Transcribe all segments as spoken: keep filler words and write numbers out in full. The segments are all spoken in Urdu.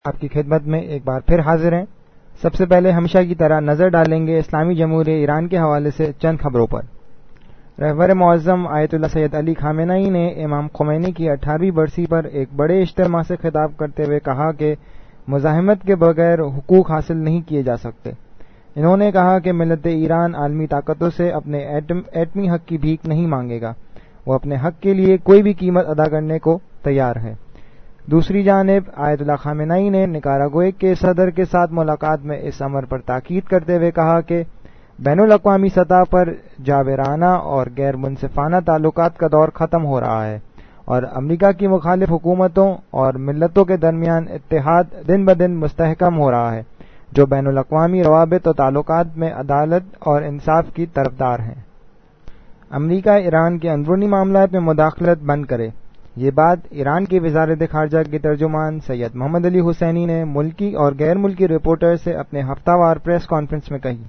آپ کی خدمت میں ایک بار پھر حاضر ہیں۔ سب سے پہلے ہمیشہ کی طرح نظر ڈالیں گے اسلامی جمہوریہ ایران کے حوالے سے چند خبروں پر۔ رہبر معظم آیت اللہ سید علی خامنہئی نے امام خمینی کی اٹھارہویں برسی پر ایک بڑے اجتماع سے خطاب کرتے ہوئے کہا کہ مزاحمت کے بغیر حقوق حاصل نہیں کیے جا سکتے۔ انہوں نے کہا کہ ملت ایران عالمی طاقتوں سے اپنے ایٹمی حق کی بھیک نہیں مانگے گا، وہ اپنے حق کے لیے کوئی بھی قیمت ادا کرنے کو تیار ہے۔ دوسری جانب آیت اللہ خامنہئی نے نکاراگوئے کے صدر کے ساتھ ملاقات میں اس امر پر تاکید کرتے ہوئے کہا کہ بین الاقوامی سطح پر جابرانہ اور غیر منصفانہ تعلقات کا دور ختم ہو رہا ہے اور امریکہ کی مخالف حکومتوں اور ملتوں کے درمیان اتحاد دن بدن مستحکم ہو رہا ہے جو بین الاقوامی روابط و تعلقات میں عدالت اور انصاف کی طرفدار ہیں۔ امریکہ ایران کے اندرونی معاملات میں مداخلت بند کرے، یہ بات ایران کی وزارت خارجہ کے ترجمان سید محمد علی حسینی نے ملکی اور غیر ملکی رپورٹر سے اپنے ہفتہ وار پریس کانفرنس میں کہی۔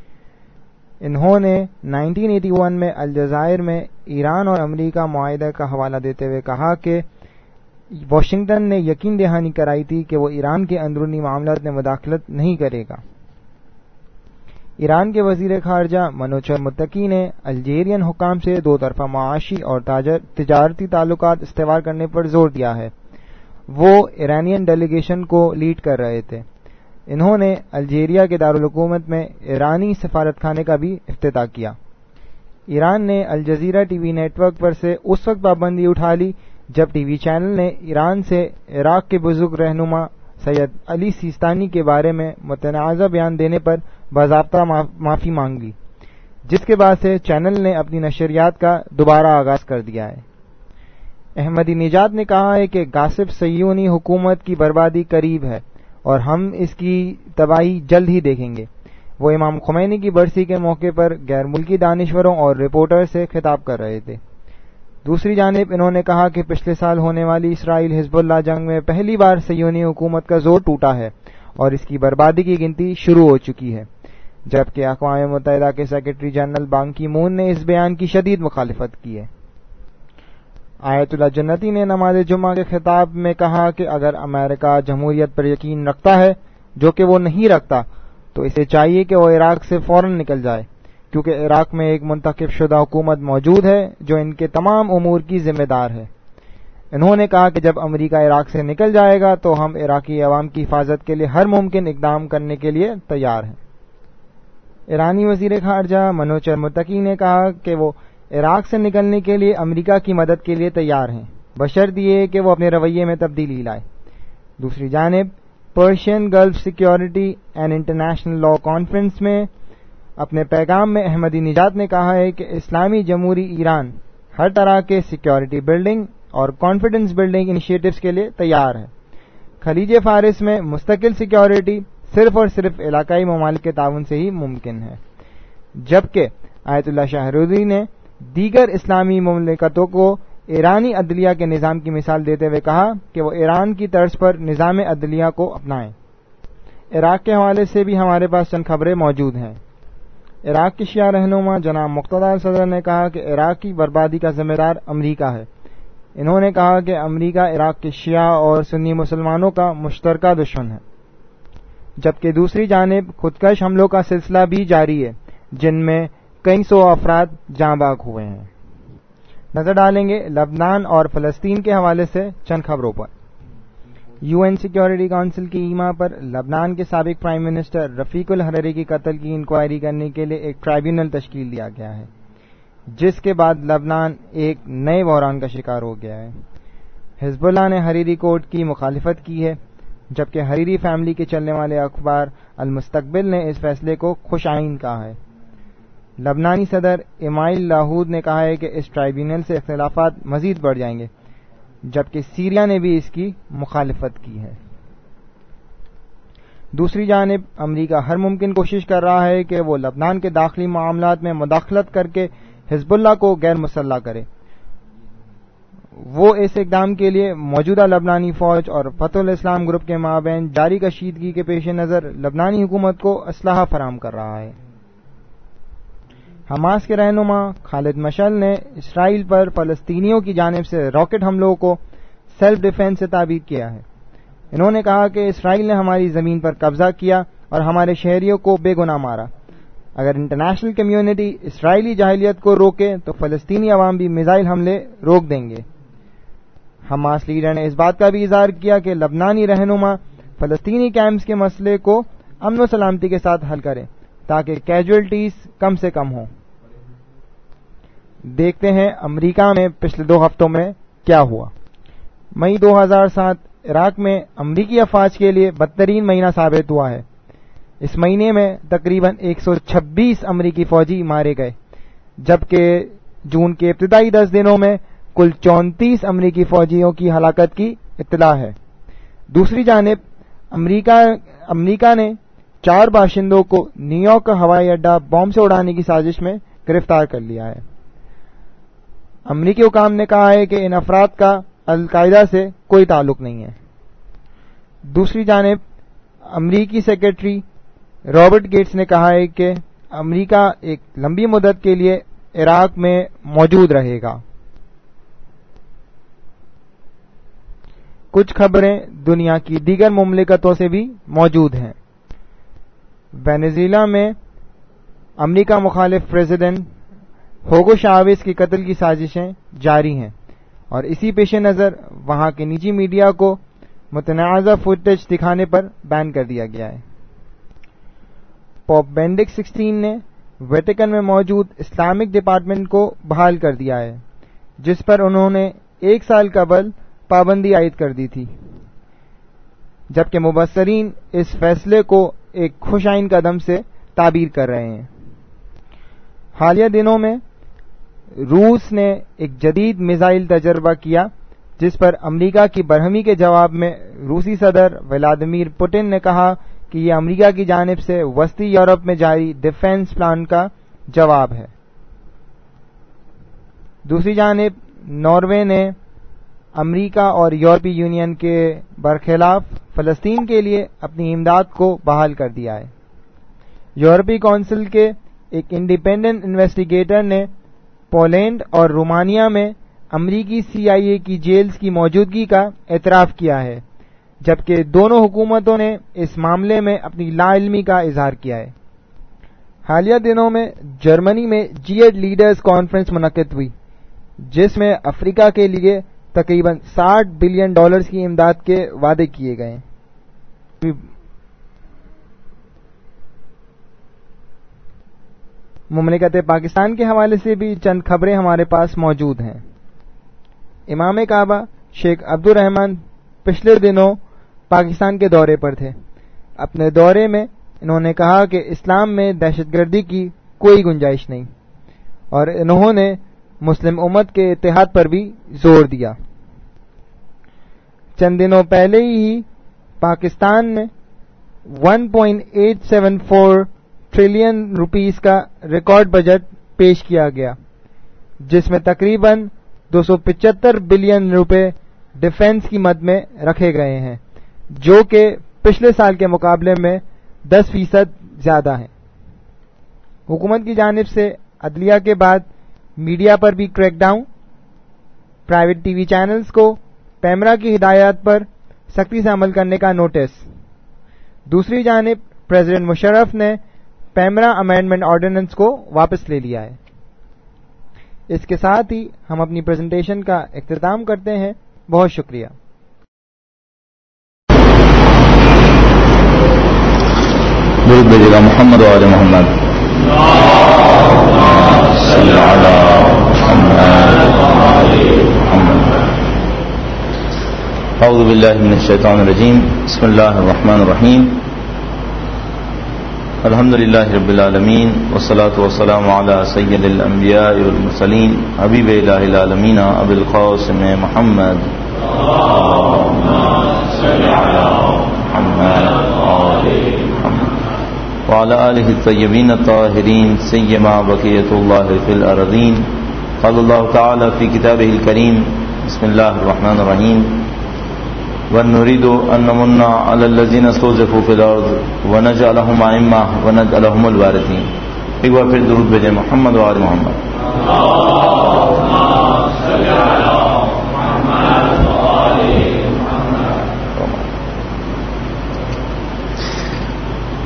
انہوں نے انیس سو اکیاسی میں الجزائر میں ایران اور امریکہ معاہدے کا حوالہ دیتے ہوئے کہا کہ واشنگٹن نے یقین دہانی کرائی تھی کہ وہ ایران کے اندرونی معاملات میں مداخلت نہیں کرے گا۔ ایران کے وزیر خارجہ منوچر متقی نے الجیرین حکام سے دو طرفہ معاشی اور تجارتی تعلقات استوار کرنے پر زور دیا ہے۔ وہ ایرانین ڈیلیگیشن کو لیڈ کر رہے تھے۔ انہوں نے الجیریا کے دارالحکومت میں ایرانی سفارت خانے کا بھی افتتاح کیا۔ ایران نے Al Jazeera T V network پر سے اس وقت پابندی اٹھا لی جب ٹی وی چینل نے ایران سے عراق کے بزرگ رہنما سید علی سیستانی کے بارے میں متنازع بیان دینے پر باضابطہ معافی مانگ لی، جس کے بعد سے چینل نے اپنی نشریات کا دوبارہ آغاز کر دیا ہے۔ احمدی نژاد نے کہا ہے کہ غاصب صہیونی حکومت کی بربادی قریب ہے اور ہم اس کی تباہی جلد ہی دیکھیں گے۔ وہ امام خمینی کی برسی کے موقع پر غیر ملکی دانشوروں اور رپورٹر سے خطاب کر رہے تھے۔ دوسری جانب انہوں نے کہا کہ پچھلے سال ہونے والی اسرائیل حزب اللہ جنگ میں پہلی بار صہیونی حکومت کا زور ٹوٹا ہے اور اس کی بربادی کی گنتی شروع ہو چکی ہے، جبکہ اقوام متحدہ کے سیکرٹری جنرل بان کی مون نے اس بیان کی شدید مخالفت کی ہے۔ آیت اللہ جنتی نے نماز جمعہ کے خطاب میں کہا کہ اگر امریکہ جمہوریت پر یقین رکھتا ہے، جو کہ وہ نہیں رکھتا، تو اسے چاہیے کہ وہ عراق سے فوراً نکل جائے، کیونکہ عراق میں ایک منتخب شدہ حکومت موجود ہے جو ان کے تمام امور کی ذمہ دار ہے۔ انہوں نے کہا کہ جب امریکہ عراق سے نکل جائے گا تو ہم عراقی عوام کی حفاظت کے لیے ہر ممکن اقدام کرنے کے لیے تیار ہیں۔ ایرانی وزیر خارجہ منوچر متقی نے کہا کہ وہ عراق سے نکلنے کے لیے امریکہ کی مدد کے لیے تیار ہیں، بشرط یہ کہ وہ اپنے رویے میں تبدیلی لائے۔ دوسری جانب Persian Gulf security and international law conference میں اپنے پیغام میں احمدی نژاد نے کہا ہے کہ اسلامی جمہوری ایران ہر طرح کے سیکیورٹی بلڈنگ اور کانفیڈنس بلڈنگ انیشیٹوز کے لیے تیار ہے۔ خلیج فارس میں مستقل سیکیورٹی صرف اور صرف علاقائی ممالک کے تعاون سے ہی ممکن ہے، جبکہ آیت اللہ شاہروردی نے دیگر اسلامی مملکتوں کو ایرانی عدلیہ کے نظام کی مثال دیتے ہوئے کہا کہ وہ ایران کی طرز پر نظام عدلیہ کو اپنائیں۔ عراق کے حوالے سے بھی ہمارے پاس چند خبریں موجود ہیں۔ عراق کے شیعہ رہنما جناب مقتدی الصدر نے کہا کہ عراق کی بربادی کا ذمہ دار امریکہ ہے۔ انہوں نے کہا کہ امریکہ عراق کے شیعہ اور سنی مسلمانوں کا مشترکہ دشمن ہے، جبکہ دوسری جانب خودکش حملوں کا سلسلہ بھی جاری ہے جن میں کئی سو افراد جاں بحق ہوئے ہیں۔ نظر ڈالیں گے لبنان اور فلسطین کے حوالے سے چند خبروں پر۔ یو این سیکیورٹی کونسل کی ایما پر لبنان کے سابق پرائم منسٹر رفیق الحریری کی قتل کی انکوائری کرنے کے لیے ایک ٹرائیبیونل تشکیل دیا گیا ہے، جس کے بعد لبنان ایک نئے بحران کا شکار ہو گیا ہے۔ حزب اللہ نے حریری کوڈ کی مخالفت کی ہے، جبکہ حریری فیملی کے چلنے والے اخبار المستقبل نے اس فیصلے کو خوش آئین کہا ہے۔ لبنانی صدر امائل لاہود نے کہا ہے کہ اس ٹرائیبیونل سے اختلافات مزید بڑھ جائیں گے، جبکہ سیریا نے بھی اس کی مخالفت کی ہے۔ دوسری جانب امریکہ ہر ممکن کوشش کر رہا ہے کہ وہ لبنان کے داخلی معاملات میں مداخلت کر کے حزب اللہ کو غیر مسلح کرے۔ وہ اس اقدام کے لیے موجودہ لبنانی فوج اور فتح الاسلام گروپ کے مابین جاری کشیدگی کے پیش نظر لبنانی حکومت کو اسلحہ فراہم کر رہا ہے۔ حماس کے رہنما خالد مشعل نے اسرائیل پر فلسطینیوں کی جانب سے راکٹ حملوں کو سیلف ڈیفنس سے تعبیر کیا ہے۔ انہوں نے کہا کہ اسرائیل نے ہماری زمین پر قبضہ کیا اور ہمارے شہریوں کو بے گناہ مارا. اگر انٹرنیشنل کمیونٹی اسرائیلی جاہلیت کو روکے تو فلسطینی عوام بھی میزائل حملے روک دیں گے. حماس لیڈر نے اس بات کا بھی اظہار کیا کہ لبنانی رہنما فلسطینی کیمپس کے مسئلے کو امن و سلامتی کے ساتھ حل کریں تاکہ کیجوئلٹیز کم سے کم ہوں. دیکھتے ہیں امریکہ میں پچھلے دو ہفتوں میں کیا ہوا. مئی دو ہزار سات عراق میں امریکی افواج کے لیے بدترین مہینہ ثابت ہوا ہے. اس مہینے میں تقریباً ایک سو چھبیس امریکی فوجی مارے گئے، جبکہ جون کے ابتدائی دس دنوں میں کل چونتیس امریکی فوجیوں کی ہلاکت کی اطلاع ہے. دوسری جانب امریکہ امریکہ نے چار باشندوں کو نیو یارک کا ہوائی اڈہ بم سے اڑانے کی سازش میں گرفتار کر لیا ہے. امریکی حکام نے کہا ہے کہ ان افراد کا القاعدہ سے کوئی تعلق نہیں ہے. دوسری جانب امریکی سیکرٹری رابرٹ گیٹس نے کہا ہے کہ امریکہ ایک لمبی مدت کے لیے عراق میں موجود رہے گا. کچھ خبریں دنیا کی دیگر مملکتوں سے بھی موجود ہیں. وینزویلا میں امریکہ مخالف پریزیڈنٹ ہوگو شاویز کی قتل کی سازشیں جاری ہیں اور اسی پیش نظر وہاں کے نجی میڈیا کو متنازع فوٹیج دکھانے پر بین کر دیا گیا ہے. پوپ بینڈکٹ سکسٹین نے ویٹیکن میں موجود اسلامک ڈپارٹمنٹ کو بحال کر دیا ہے، جس پر انہوں نے ایک سال قبل پابندی عائد کر دی تھی، جبکہ مبصرین اس فیصلے کو ایک خوش آئند قدم سے تعبیر کر رہے ہیں. حالیہ دنوں میں روس نے ایک جدید میزائل تجربہ کیا جس پر امریکہ کی برہمی کے جواب میں روسی صدر ولادیمیر پوٹن نے کہا کہ یہ امریکہ کی جانب سے وسطی یورپ میں جاری ڈیفنس پلان کا جواب ہے. دوسری جانب ناروے نے امریکہ اور یورپی یونین کے برخلاف فلسطین کے لیے اپنی امداد کو بحال کر دیا ہے. یورپی کونسل کے ایک انڈیپینڈنٹ انویسٹیگیٹر نے پولینڈ اور رومانیہ میں امریکی سی آئی اے کی جیلز کی موجودگی کا اعتراف کیا ہے، جبکہ دونوں حکومتوں نے اس معاملے میں اپنی لا علمی کا اظہار کیا ہے. حالیہ دنوں میں جرمنی میں جی ایٹ لیڈرز کانفرنس منعقد ہوئی، جس میں افریقہ کے لیے تقریباً ساٹھ بلین ڈالرز کی امداد کے وعدے کیے گئے. مملکت پاکستان کے حوالے سے بھی چند خبریں ہمارے پاس موجود ہیں. امام کعبہ شیخ عبد الرحمان پچھلے دنوں پاکستان کے دورے پر تھے. اپنے دورے میں انہوں نے کہا کہ اسلام میں دہشت گردی کی کوئی گنجائش نہیں، اور انہوں نے مسلم امت کے اتحاد پر بھی زور دیا. چند دنوں پہلے ہی پاکستان میں one point eight seven four trillion rupees کا ریکارڈ بجٹ پیش کیا گیا، جس میں تقریباً دو سو پچہتر بلین روپے ڈیفنس کی مد میں رکھے گئے ہیں، جو کہ پچھلے سال کے مقابلے میں دس فیصد زیادہ ہیں. حکومت کی جانب سے عدلیہ کے بعد میڈیا پر بھی crack down, private T V channels کو پیمرا کی ہدایات پر سختی سے عمل کرنے کا نوٹس. دوسری جانب پریزیڈنٹ مشرف نے پیمرا امینڈمنٹ آرڈیننس کو واپس لے لیا ہے. اس کے ساتھ ہی ہم اپنی پریزنٹیشن کا اختتام کرتے ہیں. بہت شکریہ. درود بھیجے گا محمد و آل محمد. صلی علی محمد. اعوذ باللہ من الشیطان الرجیم. بسم اللہ الرحمن الرحیم. الحمد للہ رب العالمین والصلاة والسلام علی سید الانبیاء والمرسلین حبیب الہ العالمین ابی القاسم محمد وعلى آله الطيبين الطاهرين سيما بقية الله في الأرضين. قال الله تعالى في كتابه الكريم بسم الله الرحمن الرحيم ونريد أن نمن على الذين استضعفوا في الأرض ونجعلهم أئمة ونجعلهم الوارثين. ایک بار پھر درود بھیجیں محمد و آل محمد.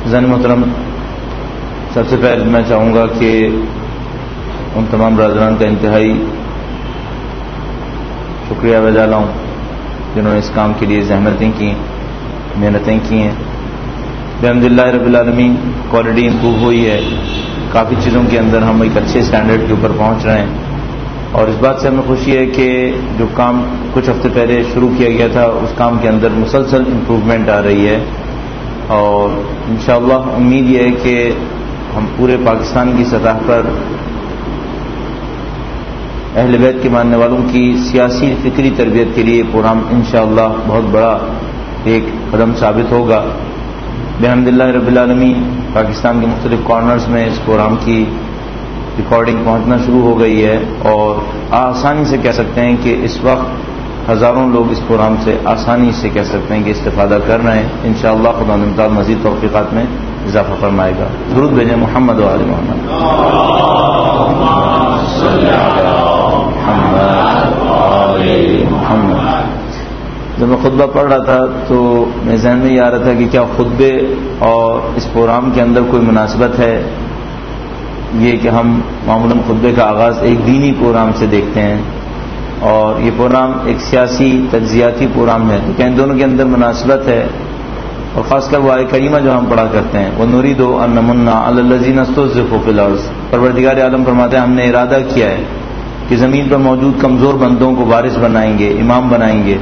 عزیزان محترم، سب سے پہلے میں چاہوں گا کہ ان تمام برادران کا انتہائی شکریہ ادا ڈالاؤں جنہوں نے اس کام کے لیے زحمتیں کی، محنتیں کی ہیں۔ الحمد للہ رب العالمین کوالٹی امپروو ہوئی ہے، کافی چیزوں کے اندر ہم ایک اچھے اسٹینڈرڈ کے اوپر پہنچ رہے ہیں، اور اس بات سے ہمیں خوشی ہے کہ جو کام کچھ ہفتے پہلے شروع کیا گیا تھا اس کام کے اندر مسلسل امپروومنٹ آ رہی ہے، اور انشاءاللہ امید یہ ہے کہ ہم پورے پاکستان کی سطح پر اہل بیت کے ماننے والوں کی سیاسی فکری تربیت کے لیے پروگرام انشاءاللہ بہت بڑا ایک قدم ثابت ہوگا۔ بحمد اللہ رب العالمین پاکستان کے مختلف کارنرز میں اس پروگرام کی ریکارڈنگ پہنچنا شروع ہو گئی ہے، اور آسانی سے کہہ سکتے ہیں کہ اس وقت ہزاروں لوگ اس پروگرام سے آسانی سے کہہ سکتے ہیں کہ استفادہ کر رہے ہیں۔ انشاءاللہ خدا تعالی مزید توفیقات میں اضافہ فرمائے گا۔ درود بھیجیں محمد و آل محمد۔ جب میں خطبہ پڑھ رہا تھا تو میرے ذہن میں یہ آ رہا تھا کہ کیا خطبے اور اس پروگرام کے اندر کوئی مناسبت ہے، یہ کہ ہم معمولاً خطبے کا آغاز ایک دینی پروگرام سے دیکھتے ہیں اور یہ پروگرام ایک سیاسی تجزیاتی پروگرام ہے، کہ ان دونوں کے اندر مناسبت ہے، اور خاص کر وہ آیت کریمہ جو ہم پڑھا کرتے ہیں، وَنُرِيدُ أَن نَّمُنَّ عَلَى الَّذِينَ اسْتُضْعِفُوا فِي الْأَرْضِ، پروردگار عالم فرماتے ہیں ہم نے ارادہ کیا ہے کہ زمین پر موجود کمزور بندوں کو وارث بنائیں گے، امام بنائیں گے۔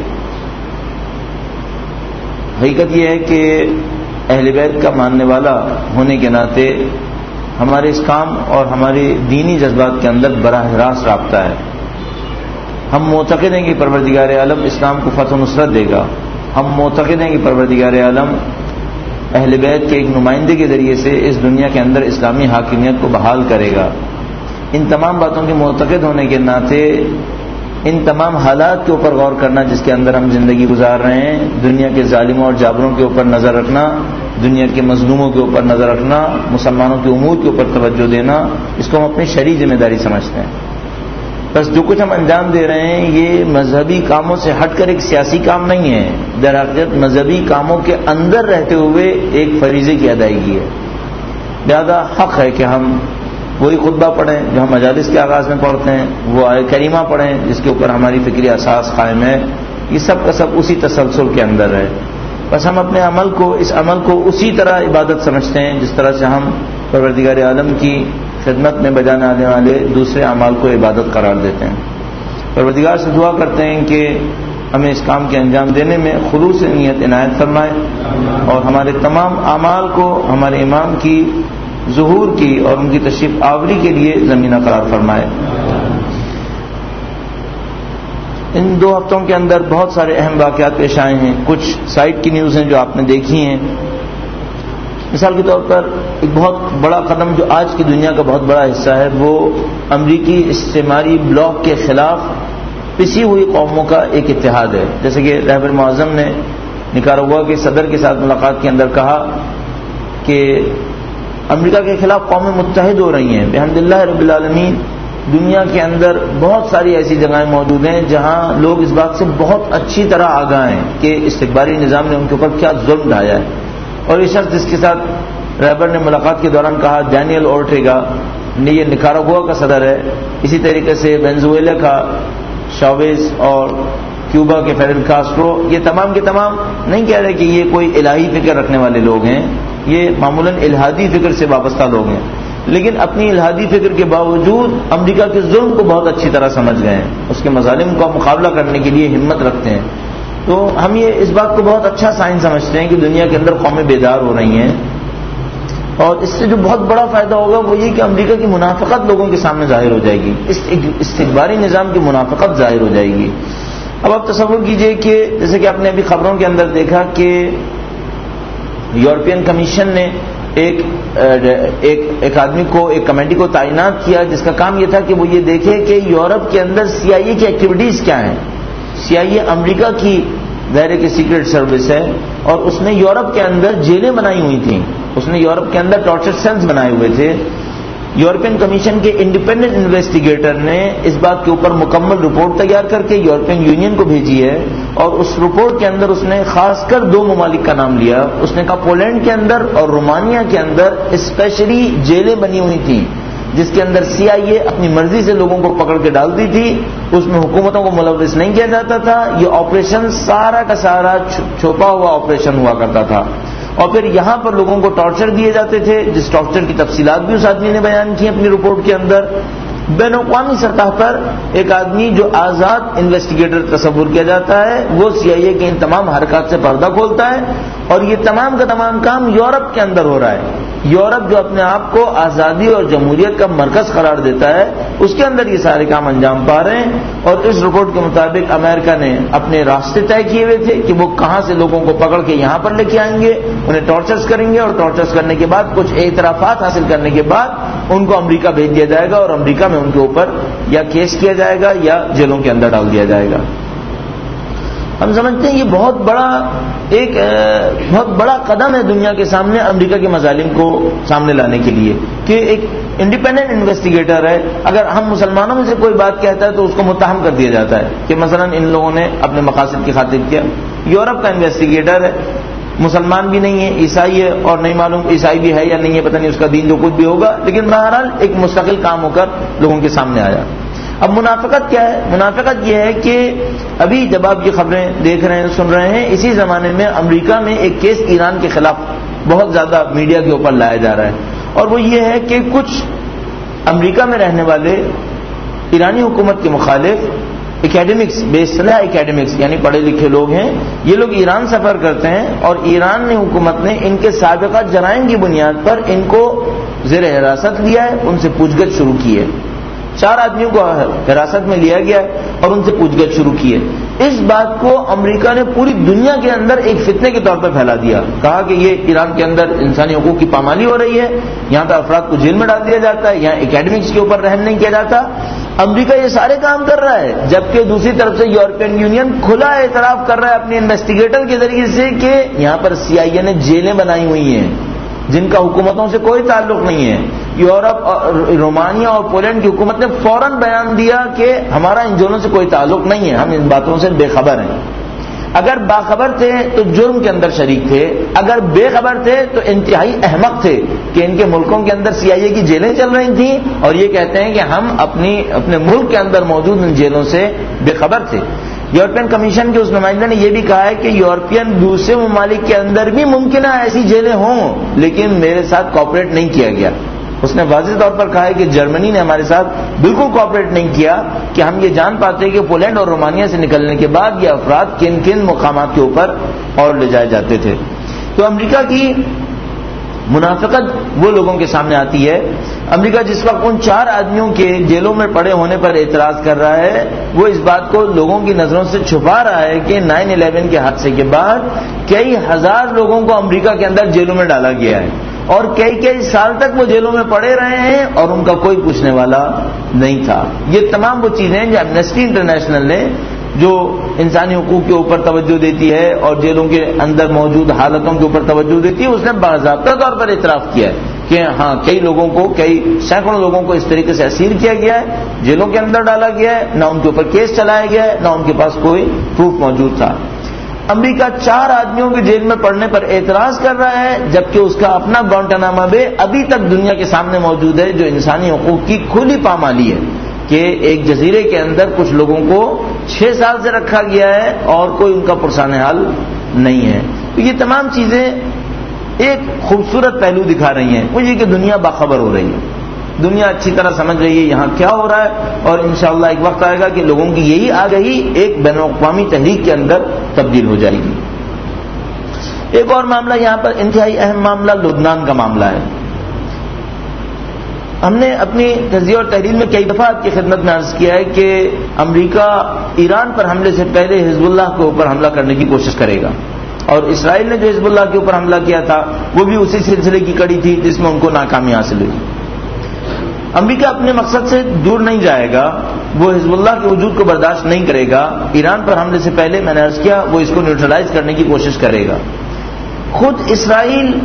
حقیقت یہ ہے کہ اہل بیت کا ماننے والا ہونے کے ناطے ہمارے اس کام اور ہمارے دینی جذبات کے اندر براہ راست رابطہ ہے۔ ہم معتقد ہیں کہ پروردگار عالم اسلام کو فتح و نصرت دے گا، ہم معتقد ہیں کہ پروردگار عالم اہل بیت کے ایک نمائندے کے ذریعے سے اس دنیا کے اندر اسلامی حاکمیت کو بحال کرے گا۔ ان تمام باتوں کے معتقد ہونے کے ناطے ان تمام حالات کے اوپر غور کرنا جس کے اندر ہم زندگی گزار رہے ہیں، دنیا کے ظالموں اور جابروں کے اوپر نظر رکھنا، دنیا کے مظلوموں کے اوپر نظر رکھنا، مسلمانوں کے امور کے اوپر توجہ دینا، اس کو ہم اپنی شرعی ذمہ داری سمجھتے ہیں۔ بس جو کچھ ہم انجام دے رہے ہیں یہ مذہبی کاموں سے ہٹ کر ایک سیاسی کام نہیں ہے، در حقیقت مذہبی کاموں کے اندر رہتے ہوئے ایک فریضے کی ادائیگی ہے۔ لہذا حق ہے کہ ہم وہی خطبہ پڑھیں جو ہم مجالس کے آغاز میں پڑھتے ہیں، وہ آیت کریمہ پڑھیں جس کے اوپر ہماری فکری اساس قائم ہے، یہ سب کا سب اسی تسلسل کے اندر ہے۔ بس ہم اپنے عمل کو اس عمل کو اسی طرح عبادت سمجھتے ہیں جس طرح سے ہم پروردگار عالم کی خدمت میں بجانے آنے والے دوسرے اعمال کو عبادت قرار دیتے ہیں۔ پروردگار سے دعا کرتے ہیں کہ ہمیں اس کام کے انجام دینے میں خلوص نیت عنایت فرمائے، اور ہمارے تمام اعمال کو ہمارے امام کی ظہور کی اور ان کی تشریف آوری کے لیے زمینہ قرار فرمائے۔ ان دو ہفتوں کے اندر بہت سارے اہم واقعات پیش آئے ہیں، کچھ سائٹ کی نیوز ہیں جو آپ نے دیکھی ہیں۔ مثال کے طور پر ایک بہت بڑا قدم جو آج کی دنیا کا بہت بڑا حصہ ہے وہ امریکی استعماری بلاک کے خلاف پسی ہوئی قوموں کا ایک اتحاد ہے۔ جیسے کہ رہبر معظم نے نکاراگوا کے صدر کے ساتھ ملاقات کے اندر کہا کہ امریکہ کے خلاف قومیں متحد ہو رہی ہیں۔ بحمد اللہ رب العالمین دنیا کے اندر بہت ساری ایسی جگہیں موجود ہیں جہاں لوگ اس بات سے بہت اچھی طرح آگاہ ہیں کہ استکباری نظام نے ان کے اوپر کیا ظلم ڈھایا ہے، اور یہ شخص جس کے ساتھ رہبر نے ملاقات کے دوران کہا ڈینیل اورٹیگا نے، یہ نکاراگوا کا صدر ہے، اسی طریقے سے وینزویلا کا شاویز اور کیوبا کے فیڈل کاسٹرو، یہ تمام کے تمام نہیں کہہ رہے کہ یہ کوئی الہی فکر رکھنے والے لوگ ہیں، یہ معمولاً الہادی فکر سے وابستہ لوگ ہیں، لیکن اپنی الہادی فکر کے باوجود امریکہ کے ظلم کو بہت اچھی طرح سمجھ گئے ہیں، اس کے مظالم کا مقابلہ کرنے کے لیے ہمت رکھتے ہیں۔ تو ہم یہ اس بات کو بہت اچھا سائن سمجھتے ہیں کہ دنیا کے اندر قومیں بیدار ہو رہی ہیں، اور اس سے جو بہت بڑا فائدہ ہوگا وہ یہ کہ امریکہ کی منافقت لوگوں کے سامنے ظاہر ہو جائے گی، اس استکباری نظام کی منافقت ظاہر ہو جائے گی۔ اب آپ تصور کیجئے کہ جیسے کہ آپ نے ابھی خبروں کے اندر دیکھا کہ یورپین کمیشن نے ایک ایک ایک آدمی کو، ایک کمیٹی کو تعینات کیا جس کا کام یہ تھا کہ وہ یہ دیکھے کہ یورپ کے اندر سی آئی اے کی ایکٹیویٹیز کیا ہیں۔ سی آئی اے امریکہ کی ظاہر کی سیکرٹ سروس ہے، اور اس نے یورپ کے اندر جیلیں بنائی ہوئی تھیں، اس نے یورپ کے اندر ٹارچر سیلز بنائے ہوئے تھے، یورپین کمیشن کے انڈیپینڈنٹ انویسٹیگیٹر نے اس بات کے اوپر مکمل رپورٹ تیار کر کے یورپین یونین کو بھیجی ہے، اور اس رپورٹ کے اندر اس نے خاص کر دو ممالک کا نام لیا. اس نے کہا پولینڈ کے اندر اور رومانیہ کے اندر اسپیشلی جیلیں بنی ہوئی تھیں جس کے اندر سی آئی اے اپنی مرضی سے لوگوں کو پکڑ کے ڈالتی تھی، اس میں حکومتوں کو ملوث نہیں کیا جاتا تھا. یہ آپریشن سارا کا سارا چھپا ہوا آپریشن ہوا کرتا تھا، اور پھر یہاں پر لوگوں کو ٹارچر دیے جاتے تھے، جس ٹارچر کی تفصیلات بھی اس آدمی نے بیان کی اپنی رپورٹ کے اندر. بین الاقوامی سطح پر ایک آدمی جو آزاد انویسٹیگیٹر تصور کیا جاتا ہے وہ سی آئی اے کے ان تمام حرکات سے پردہ کھولتا ہے، اور یہ تمام کا تمام کام یورپ کے اندر ہو رہا ہے. یورپ جو اپنے آپ کو آزادی اور جمہوریت کا مرکز قرار دیتا ہے، اس کے اندر یہ سارے کام انجام پا رہے ہیں. اور اس رپورٹ کے مطابق امریکہ نے اپنے راستے طے کیے ہوئے تھے کہ وہ کہاں سے لوگوں کو پکڑ کے یہاں پر لے کے آئیں گے، انہیں ٹارچرز کریں گے، اور ٹارچرز کرنے کے بعد کچھ اعترافات حاصل کرنے کے بعد ان کو امریکہ بھیج دیا جائے گا، اور امریکہ میں ان کے اوپر یا کیس کیا جائے گا یا جیلوں کے اندر ڈال دیا جائے گا. ہم سمجھتے ہیں یہ بہت بڑا ایک بہت بڑا قدم ہے دنیا کے سامنے امریکہ کے مظالم کو سامنے لانے کے لیے کہ ایک انڈیپینڈنٹ انویسٹیگیٹر ہے. اگر ہم مسلمانوں میں سے کوئی بات کہتا ہے تو اس کو متہم کر دیا جاتا ہے کہ مثلا ان لوگوں نے اپنے مقاصد کی خاطر کیا. یورپ کا انویسٹیگیٹر ہے، مسلمان بھی نہیں ہے، عیسائی ہے، اور نہیں معلوم عیسائی بھی ہے یا نہیں ہے، پتہ نہیں اس کا دین جو کچھ بھی ہوگا، لیکن بہرحال ایک مستقل کام ہو کر لوگوں کے سامنے آیا. اب منافقت کیا ہے؟ منافقت یہ ہے کہ ابھی جب آپ یہ خبریں دیکھ رہے ہیں سن رہے ہیں، اسی زمانے میں امریکہ میں ایک کیس ایران کے خلاف بہت زیادہ میڈیا کے اوپر لایا جا رہا ہے، اور وہ یہ ہے کہ کچھ امریکہ میں رہنے والے ایرانی حکومت کے مخالف اکیڈمکس، بے اصطلاح اکیڈمکس یعنی پڑھے لکھے لوگ ہیں، یہ لوگ ایران سفر کرتے ہیں، اور ایران نے حکومت نے ان کے سابقہ جرائم کی بنیاد پر ان کو زیر حراست لیا ہے، ان سے پوچھ گچھ شروع کی ہے. چار آدمیوں کو حراست میں لیا گیا ہے اور ان سے پوچھ گچھ شروع کی ہے. اس بات کو امریکہ نے پوری دنیا کے اندر ایک فتنے کے طور پر پھیلا دیا، کہا کہ یہ ایران کے اندر انسانی حقوق کی پامالی ہو رہی ہے، یہاں پر افراد کو جیل میں ڈال دیا جاتا ہے، یہاں اکیڈمکس کے اوپر رحم نہیں کیا جاتا. امریکہ یہ سارے کام کر رہا ہے، جبکہ دوسری طرف سے یورپین یونین کھلا اعتراف کر رہا ہے اپنے انویسٹیگیٹر کے ذریعے سے کہ یہاں پر سی آئی اے نے جیلیں بنائی ہوئی ہیں جن کا حکومتوں سے کوئی تعلق نہیں ہے. یورپ، رومانیہ اور پولینڈ کی حکومت نے فوراً بیان دیا کہ ہمارا ان جیلوں سے کوئی تعلق نہیں ہے، ہم ان باتوں سے بے خبر ہیں. اگر باخبر تھے تو جرم کے اندر شریک تھے، اگر بے خبر تھے تو انتہائی احمق تھے کہ ان کے ملکوں کے اندر سی آئی اے کی جیلیں چل رہی تھیں اور یہ کہتے ہیں کہ ہم اپنی اپنے ملک کے اندر موجود ان جیلوں سے بے خبر تھے. یورپین کمیشن کے اس نمائندے نے یہ بھی کہا ہے کہ یورپین دوسرے ممالک کے اندر بھی ممکن ہے ایسی جیلیں ہوں، لیکن میرے ساتھ کوآپریٹ نہیں کیا گیا. اس نے واضح طور پر کہا ہے کہ جرمنی نے ہمارے ساتھ بالکل کوآپریٹ نہیں کیا کہ ہم یہ جان پاتے کہ پولینڈ اور رومانیہ سے نکلنے کے بعد یہ افراد کن کن مقامات کے اوپر اور لے جائے جاتے تھے. تو امریکہ کی منافقت وہ لوگوں کے سامنے آتی ہے. امریکہ جس وقت ان چار آدمیوں کے جیلوں میں پڑے ہونے پر اعتراض کر رہا ہے، وہ اس بات کو لوگوں کی نظروں سے چھپا رہا ہے کہ نائن الیون کے حادثے کے بعد کئی ہزار لوگوں کو امریکہ کے اندر جیلوں میں ڈالا گیا ہے، اور کئی کئی سال تک وہ جیلوں میں پڑے رہے ہیں اور ان کا کوئی پوچھنے والا نہیں تھا. یہ تمام وہ چیزیں جو ایمنسٹی انٹرنیشنل نے جو انسانی حقوق کے اوپر توجہ دیتی ہے اور جیلوں کے اندر موجود حالتوں کے اوپر توجہ دیتی ہے، اس نے باضابطہ طور پر اعتراف کیا ہے کہ ہاں کئی لوگوں کو، کئی سینکڑوں لوگوں کو اس طریقے سے اسیر کیا گیا ہے، جیلوں کے اندر ڈالا گیا ہے، نہ ان کے اوپر کیس چلایا گیا ہے، نہ ان کے پاس کوئی پروف موجود تھا. امریکہ چار آدمیوں کے جیل میں پڑنے پر اعتراض کر رہا ہے، جبکہ اس کا اپنا گوانٹانامو بے ابھی تک دنیا کے سامنے موجود ہے، جو انسانی حقوق کی کھلی پامالی ہے کہ ایک جزیرے کے اندر کچھ لوگوں کو چھ سال سے رکھا گیا ہے اور کوئی ان کا پرسان حال نہیں ہے. تو یہ تمام چیزیں ایک خوبصورت پہلو دکھا رہی ہیں، وہ یہ کہ دنیا باخبر ہو رہی ہے، دنیا اچھی طرح سمجھ رہی ہے یہاں کیا ہو رہا ہے، اور انشاءاللہ ایک وقت آئے گا کہ لوگوں کی یہی آگہی ایک بین الاقوامی تحریک کے اندر تبدیل ہو جائے گی. ایک اور معاملہ یہاں پر انتہائی اہم معاملہ لبنان کا معاملہ ہے. ہم نے اپنی تجزیہ اور تحلیل میں کئی دفعہ آپ کی خدمت میں عرض کیا ہے کہ امریکہ ایران پر حملے سے پہلے حزب اللہ کے اوپر حملہ کرنے کی کوشش کرے گا، اور اسرائیل نے جو حزب اللہ کے اوپر حملہ کیا تھا وہ بھی اسی سلسلے کی کڑی تھی جس میں ان کو ناکامی حاصل ہوئی. امریکہ اپنے مقصد سے دور نہیں جائے گا، وہ حزب اللہ کے وجود کو برداشت نہیں کرے گا. ایران پر حملے سے پہلے میں نے عرض کیا وہ اس کو نیوٹرلائز کرنے کی کوشش کرے گا. خود اسرائیل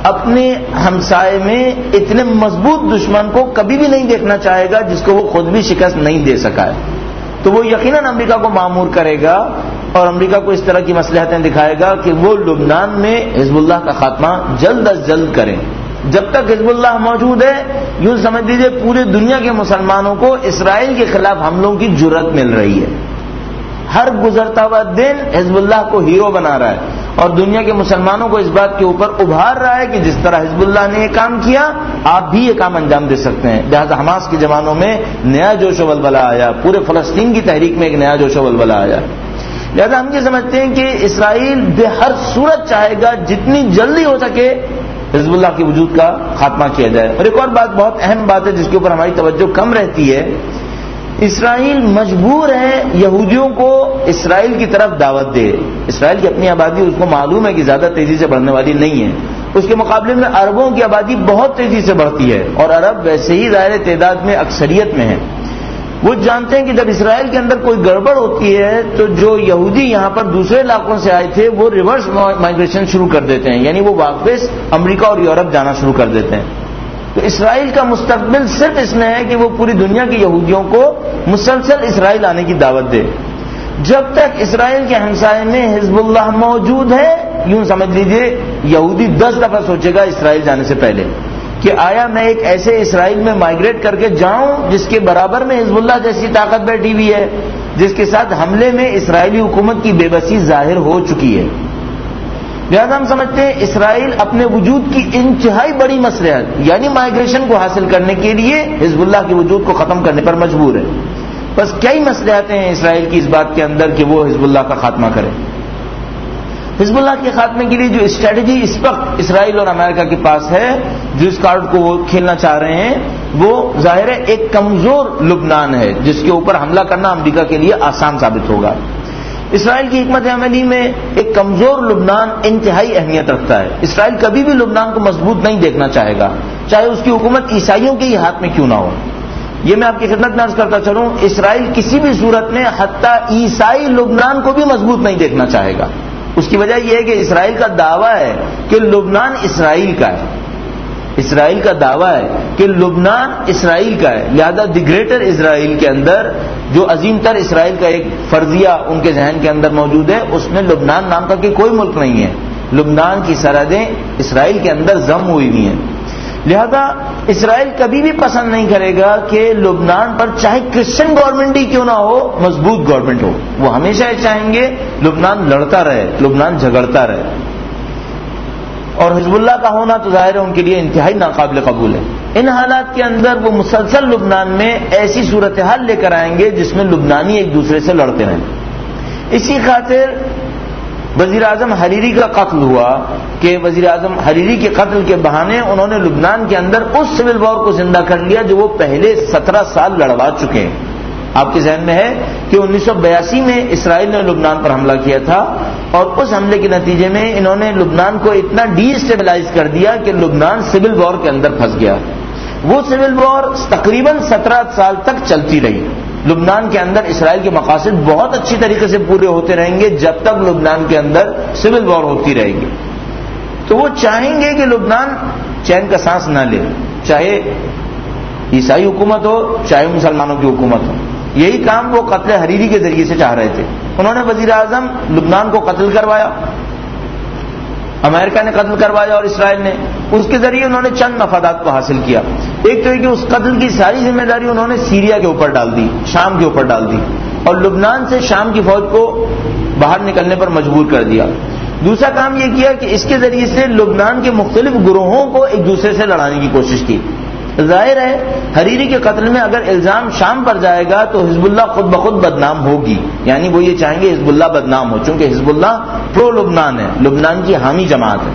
اپنے ہمسائے میں اتنے مضبوط دشمن کو کبھی بھی نہیں دیکھنا چاہے گا جس کو وہ خود بھی شکست نہیں دے سکا ہے. تو وہ یقیناً امریکہ کو مامور کرے گا اور امریکہ کو اس طرح کی مصلحتیں دکھائے گا کہ وہ لبنان میں حزب اللہ کا خاتمہ جلد از جلد کریں. جب تک حزب اللہ موجود ہے یوں سمجھ لیجیے پوری دنیا کے مسلمانوں کو اسرائیل کے خلاف حملوں کی جرأت مل رہی ہے. ہر گزرتا ہوا دن حزب اللہ کو ہیرو بنا رہا ہے اور دنیا کے مسلمانوں کو اس بات کے اوپر ابھار رہا ہے کہ جس طرح حزب اللہ نے یہ کام کیا آپ بھی یہ کام انجام دے سکتے ہیں. لہذا حماس کے زمانوں میں نیا جوش و ولولہ آیا, پورے فلسطین کی تحریک میں ایک نیا جوش و ولولہ آیا. لہذا ہم یہ سمجھتے ہیں کہ اسرائیل بے ہر صورت چاہے گا جتنی جلدی ہو سکے حزب اللہ کے وجود کا خاتمہ کیا جائے. اور ایک اور بات بہت اہم بات ہے جس کے اوپر ہماری توجہ کم رہتی ہے, اسرائیل مجبور ہے یہودیوں کو اسرائیل کی طرف دعوت دے. اسرائیل کی اپنی آبادی اس کو معلوم ہے کہ زیادہ تیزی سے بڑھنے والی نہیں ہے, اس کے مقابلے میں عربوں کی آبادی بہت تیزی سے بڑھتی ہے اور عرب ویسے ہی ظاہر تعداد میں اکثریت میں ہیں. وہ جانتے ہیں کہ جب اسرائیل کے اندر کوئی گڑبڑ ہوتی ہے تو جو یہودی یہاں پر دوسرے علاقوں سے آئے تھے وہ ریورس مائگریشن شروع کر دیتے ہیں, یعنی وہ واپس امریکہ اور یورپ جانا شروع کر دیتے ہیں. تو اسرائیل کا مستقبل صرف اس میں ہے کہ وہ پوری دنیا کے یہودیوں کو مسلسل اسرائیل آنے کی دعوت دے. جب تک اسرائیل کے ہمسائے میں حزب اللہ موجود ہے یوں سمجھ لیجئے یہودی دس دفعہ سوچے گا اسرائیل جانے سے پہلے کہ آیا میں ایک ایسے اسرائیل میں مائگریٹ کر کے جاؤں جس کے برابر میں حزب اللہ جیسی طاقت بیٹھی ہوئی ہے, جس کے ساتھ حملے میں اسرائیلی حکومت کی بے بسی ظاہر ہو چکی ہے. لہذا ہم سمجھتے ہیں اسرائیل اپنے وجود کی انتہائی بڑی مصلحت یعنی مائگریشن کو حاصل کرنے کے لیے حزب اللہ کے وجود کو ختم کرنے پر مجبور ہے. بس کئی مصلحتیں ہیں اسرائیل کی اس بات کے اندر کہ وہ حزب اللہ کا خاتمہ کرے. حزب اللہ کے خاتمے کے لیے جو اسٹریٹجی اس وقت اسرائیل اور امریکہ کے پاس ہے, جو اس کارڈ کو وہ کھیلنا چاہ رہے ہیں, وہ ظاہر ہے ایک کمزور لبنان ہے جس کے اوپر حملہ کرنا امریکہ کے لیے آسان ثابت ہوگا. اسرائیل کی حکمت عملی میں ایک کمزور لبنان انتہائی اہمیت رکھتا ہے. اسرائیل کبھی بھی لبنان کو مضبوط نہیں دیکھنا چاہے گا, چاہے اس کی حکومت عیسائیوں کے ہی ہاتھ میں کیوں نہ ہو. یہ میں آپ کی خدمت میں عرض کرتا چلوں, اسرائیل کسی بھی صورت میں حتیٰ عیسائی لبنان کو بھی مضبوط نہیں دیکھنا چاہے گا. اس کی وجہ یہ ہے کہ اسرائیل کا دعویٰ ہے کہ لبنان اسرائیل کا ہے. اسرائیل کا دعویٰ ہے کہ لبنان اسرائیل کا ہے. لہذا دی گریٹر اسرائیل کے اندر جو عظیم تر اسرائیل کا ایک فرضیہ ان کے ذہن کے اندر موجود ہے, اس میں لبنان نام کا کہ کوئی ملک نہیں ہے. لبنان کی سرحدیں اسرائیل کے اندر ضم ہوئی ہوئی ہیں. لہذا اسرائیل کبھی بھی پسند نہیں کرے گا کہ لبنان پر چاہے کرسچن گورنمنٹ ہی کیوں نہ ہو مضبوط گورنمنٹ ہو. وہ ہمیشہ یہ چاہیں گے لبنان لڑتا رہے, لبنان جھگڑتا رہے. اور حزب اللہ کا ہونا تو ظاہر ہے ان کے لیے انتہائی ناقابل قبول ہے. ان حالات کے اندر وہ مسلسل لبنان میں ایسی صورتحال لے کر آئیں گے جس میں لبنانی ایک دوسرے سے لڑتے رہیں. اسی خاطر وزیر اعظم حریری کا قتل ہوا کہ وزیر اعظم حریری کے قتل کے بہانے انہوں نے لبنان کے اندر اس سول وار کو زندہ کر لیا جو وہ پہلے سترہ سال لڑوا چکے ہیں. آپ کے ذہن میں ہے کہ انیس سو بیاسی میں اسرائیل نے لبنان پر حملہ کیا تھا اور اس حملے کے نتیجے میں انہوں نے لبنان کو اتنا ڈی اسٹیبلائز کر دیا کہ لبنان سول وار کے اندر پھنس گیا. وہ سول وار تقریباً سترہ سال تک چلتی رہی. لبنان کے اندر اسرائیل کے مقاصد بہت اچھی طریقے سے پورے ہوتے رہیں گے جب تک لبنان کے اندر سول وار ہوتی رہے گی. تو وہ چاہیں گے کہ لبنان چین کا سانس نہ لے, چاہے عیسائی حکومت ہو چاہے مسلمانوں کی حکومت ہو. یہی کام وہ قتل حریری کے ذریعے سے چاہ رہے تھے. انہوں نے وزیر اعظم لبنان کو قتل کروایا, امریکہ نے قتل کروایا اور اسرائیل نے, اس کے ذریعے انہوں نے چند مفادات کو حاصل کیا. ایک تو یہ کہ اس قتل کی ساری ذمہ داری انہوں نے سیریا کے اوپر ڈال دی, شام کے اوپر ڈال دی اور لبنان سے شام کی فوج کو باہر نکلنے پر مجبور کر دیا. دوسرا کام یہ کیا کہ اس کے ذریعے سے لبنان کے مختلف گروہوں کو ایک دوسرے سے لڑانے کی کوشش کی. ظاہر ہے حریری کے قتل میں اگر الزام شام پر جائے گا تو حزب اللہ خود بخود بدنام ہوگی, یعنی وہ یہ چاہیں گے حزب اللہ بدنام ہو, چونکہ حزب اللہ پرو لبنان ہے, لبنان کی حامی جماعت ہے.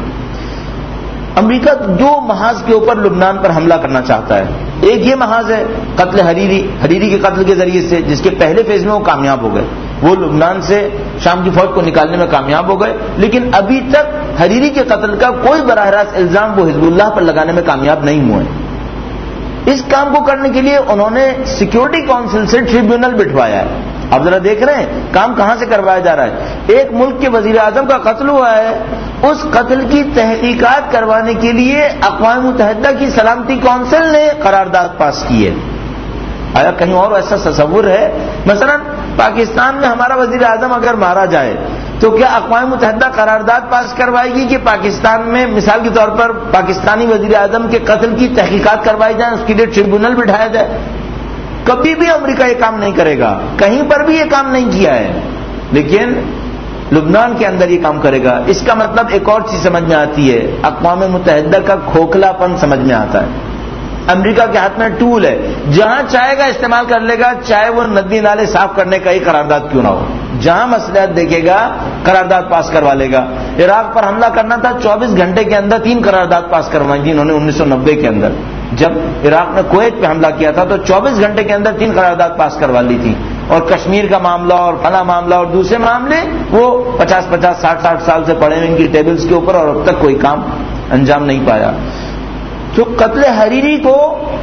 امریکہ دو محاذ کے اوپر لبنان پر حملہ کرنا چاہتا ہے. ایک یہ محاذ ہے قتل حریری, حریری کے قتل کے ذریعے سے جس کے پہلے فیز میں وہ کامیاب ہو گئے, وہ لبنان سے شام کی فوج کو نکالنے میں کامیاب ہو گئے, لیکن ابھی تک حریری کے قتل کا کوئی براہ راست الزام وہ حزب اللہ پر لگانے میں کامیاب نہیں ہوئے. اس کام کو کرنے کے لیے انہوں نے سیکیورٹی کونسل سے ٹریبیونل بٹھوایا ہے آپ ذرا دیکھ رہے ہیں کام کہاں سے کروایا جا رہا ہے. ایک ملک کے وزیر اعظم کا قتل ہوا ہے, اس قتل کی تحقیقات کروانے کے لیے اقوام متحدہ کی سلامتی کونسل نے قرارداد پاس کی ہے. آیا کہیں اور ایسا تصور ہے؟ مثلا پاکستان میں ہمارا وزیر اعظم اگر مارا جائے تو کیا اقوام متحدہ قرارداد پاس کروائے گی کہ پاکستان میں مثال کے طور پر پاکستانی وزیر اعظم کے قتل کی تحقیقات کروائی جائیں, اس کے لیے ٹریبونل بٹھایا جائے؟ کبھی بھی امریکہ یہ کام نہیں کرے گا, کہیں پر بھی یہ کام نہیں کیا ہے, لیکن لبنان کے اندر یہ کام کرے گا. اس کا مطلب ایک اور چیز سمجھ میں آتی ہے, اقوام متحدہ کا کھوکھلا پن سمجھ میں آتا ہے. امریکہ کے ہاتھ میں ٹول ہے, جہاں چاہے گا استعمال کر لے گا, چاہے وہ ندی نالے صاف کرنے کا ہی قرارداد کیوں نہ ہو. جہاں مصلحت دیکھے گا قرارداد پاس کروا لے گا. عراق پر حملہ کرنا تھا, چوبیس گھنٹے کے اندر تین قرارداد پاس کروائی تھی انہوں نے انیس سو نبے کے اندر. جب عراق نے کویت پہ حملہ کیا تھا تو چوبیس گھنٹے کے اندر تین قرارداد پاس کروا لی تھی. اور کشمیر کا معاملہ اور فلاں معاملہ اور دوسرے معاملے وہ پچاس پچاس ساٹھ ساٹھ سال سے پڑے ہوئے ان کی ٹیبلز کے اوپر, اور اب تک کوئی کام انجام نہیں پایا. تو قتل حریری کو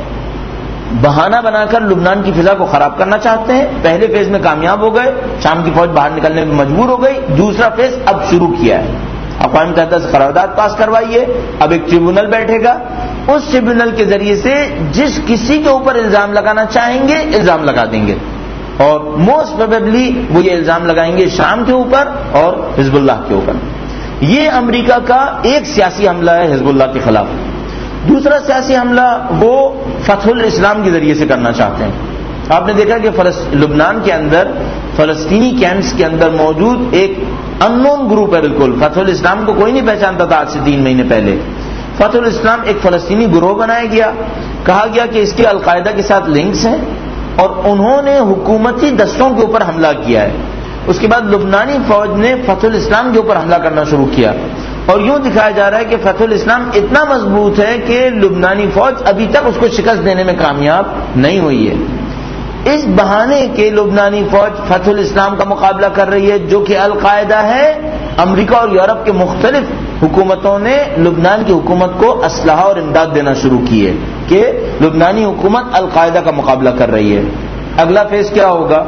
بہانہ بنا کر لبنان کی فضا کو خراب کرنا چاہتے ہیں. پہلے فیز میں کامیاب ہو گئے, شام کی فوج باہر نکلنے میں مجبور ہو گئی. دوسرا فیز اب شروع کیا ہے, اقوام متحدہ سے قرارداد پاس کروائیے. اب ایک ٹریبونل بیٹھے گا, اس ٹریبونل کے ذریعے سے جس کسی کے اوپر الزام لگانا چاہیں گے الزام لگا دیں گے, اور موسٹ پروبیبلی وہ یہ الزام لگائیں گے شام کے اوپر اور حزب اللہ کے اوپر. یہ امریکہ کا ایک سیاسی حملہ ہے حزب اللہ کے خلاف. دوسرا سیاسی حملہ وہ فتح الاسلام کے ذریعے سے کرنا چاہتے ہیں. آپ نے دیکھا کہ لبنان کے اندر فلسطینی کیمپس کے اندر موجود ایک ان نون گروپ ہے. بالکل فتح الاسلام کو کوئی نہیں پہچانتا تھا آج سے تین مہینے پہلے. فتح الاسلام ایک فلسطینی گروہ بنایا گیا, کہا گیا کہ اس کے القاعدہ کے ساتھ لنکس ہیں, اور انہوں نے حکومتی دستوں کے اوپر حملہ کیا ہے. اس کے بعد لبنانی فوج نے فتح الاسلام کے اوپر حملہ کرنا شروع کیا, اور یوں دکھایا جا رہا ہے کہ فتح الاسلام اتنا مضبوط ہے کہ لبنانی فوج ابھی تک اس کو شکست دینے میں کامیاب نہیں ہوئی ہے. اس بہانے کے لبنانی فوج فتح الاسلام کا مقابلہ کر رہی ہے جو کہ القاعدہ ہے. امریکہ اور یورپ کے مختلف حکومتوں نے لبنان کی حکومت کو اسلحہ اور امداد دینا شروع کی ہے کہ لبنانی حکومت القاعدہ کا مقابلہ کر رہی ہے. اگلا فیز کیا ہوگا؟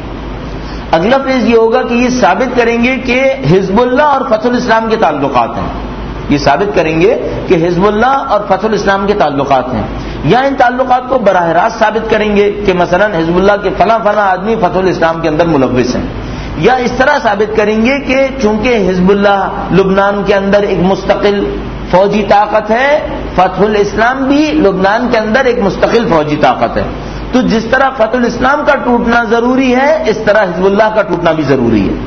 اگلا فیز یہ ہوگا کہ یہ ثابت کریں گے کہ حزب اللہ اور فتح الاسلام کے تعلقات ہیں. یہ ثابت کریں گے کہ حزب اللہ اور فتح الاسلام کے تعلقات ہیں, یا ان تعلقات کو براہ راست ثابت کریں گے کہ مثلا حزب اللہ کے فلاں فلاں آدمی فتح الاسلام کے اندر ملوث ہیں, یا اس طرح ثابت کریں گے کہ چونکہ حزب اللہ لبنان کے اندر ایک مستقل فوجی طاقت ہے, فتح الاسلام بھی لبنان کے اندر ایک مستقل فوجی طاقت ہے. تو جس طرح فتح الاسلام کا ٹوٹنا ضروری ہے اس طرح حزب اللہ کا ٹوٹنا بھی ضروری ہے.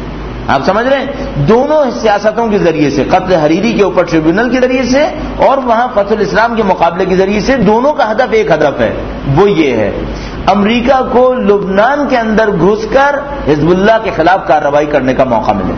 آپ سمجھ رہے ہیں؟ دونوں سیاستوں کے ذریعے سے, قتل حریری کے اوپر ٹریبیونل کے ذریعے سے اور وہاں فتح الاسلام کے مقابلے کے ذریعے سے, دونوں کا ہدف ایک ہدف ہے, وہ یہ ہے امریکہ کو لبنان کے اندر گھس کر حزب اللہ کے خلاف کارروائی کرنے کا موقع ملے.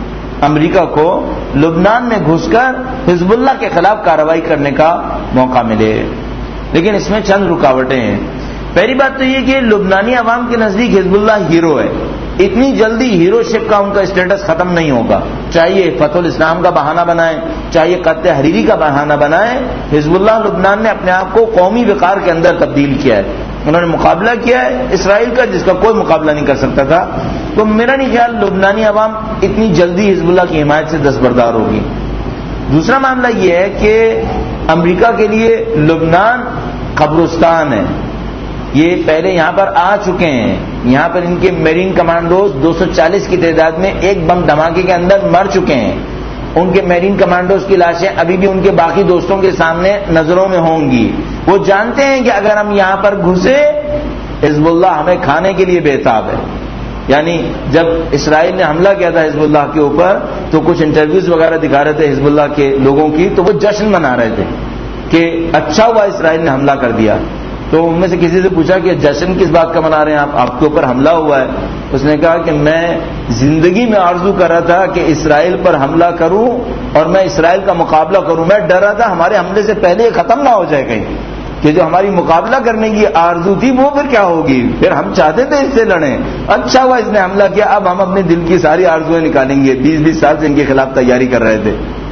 امریکہ کو لبنان میں گھس کر حزب اللہ کے خلاف کارروائی کرنے کا موقع ملے. لیکن اس میں چند رکاوٹیں ہیں. پہلی بات تو یہ کہ لبنانی عوام کے نزدیک حزب اللہ ہیرو ہے. اتنی جلدی ہیرو شپ کا ان کا اسٹیٹس ختم نہیں ہوگا. چاہیے فتح الاسلام کا بہانہ بنائیں, چاہیے قتل حریری کا بہانہ بنائیں, حزب اللہ لبنان نے اپنے آپ کو قومی وقار کے اندر تبدیل کیا ہے. انہوں نے مقابلہ کیا ہے اسرائیل کا جس کا کوئی مقابلہ نہیں کر سکتا تھا. تو میرا نہیں خیال لبنانی عوام اتنی جلدی حزب اللہ کی حمایت سے دستبردار ہوگی. دوسرا معاملہ یہ ہے کہ امریکہ کے لیے لبنان قبرستان ہے. یہ پہلے یہاں پر آ چکے ہیں, یہاں پر ان کے میرین کمانڈوز دو سو چالیس کی تعداد میں ایک بم دھماکے کے اندر مر چکے ہیں. ان کے میرین کمانڈوز کی لاشیں ابھی بھی ان کے باقی دوستوں کے سامنے نظروں میں ہوں گی. وہ جانتے ہیں کہ اگر ہم یہاں پر گھسے حزب اللہ ہمیں کھانے کے لیے بےتاب ہے. یعنی جب اسرائیل نے حملہ کیا تھا حزب اللہ کے اوپر تو کچھ انٹرویوز وغیرہ دکھا رہے تھے حزب اللہ کے لوگوں کی, تو وہ جشن منا رہے تھے کہ اچھا ہوا اسرائیل نے حملہ کر دیا. تو ان میں سے کسی سے پوچھا کہ جشن کس بات کا منا رہے ہیں آپ, آپ کے اوپر حملہ ہوا ہے. اس نے کہا کہ میں زندگی میں آرزو کر رہا تھا کہ اسرائیل پر حملہ کروں اور میں اسرائیل کا مقابلہ کروں. میں ڈر رہا تھا ہمارے حملے سے پہلے یہ ختم نہ ہو جائے کہیں, کہ جو ہماری مقابلہ کرنے کی آرزو تھی وہ پھر کیا ہوگی, پھر ہم چاہتے تھے اس سے لڑیں. اچھا ہوا اس نے حملہ کیا, اب ہم اپنے دل کی ساری آرزویں نکالیں گے. بیس بیس سال سے ان کے خلاف تیاری کر رہے تھے.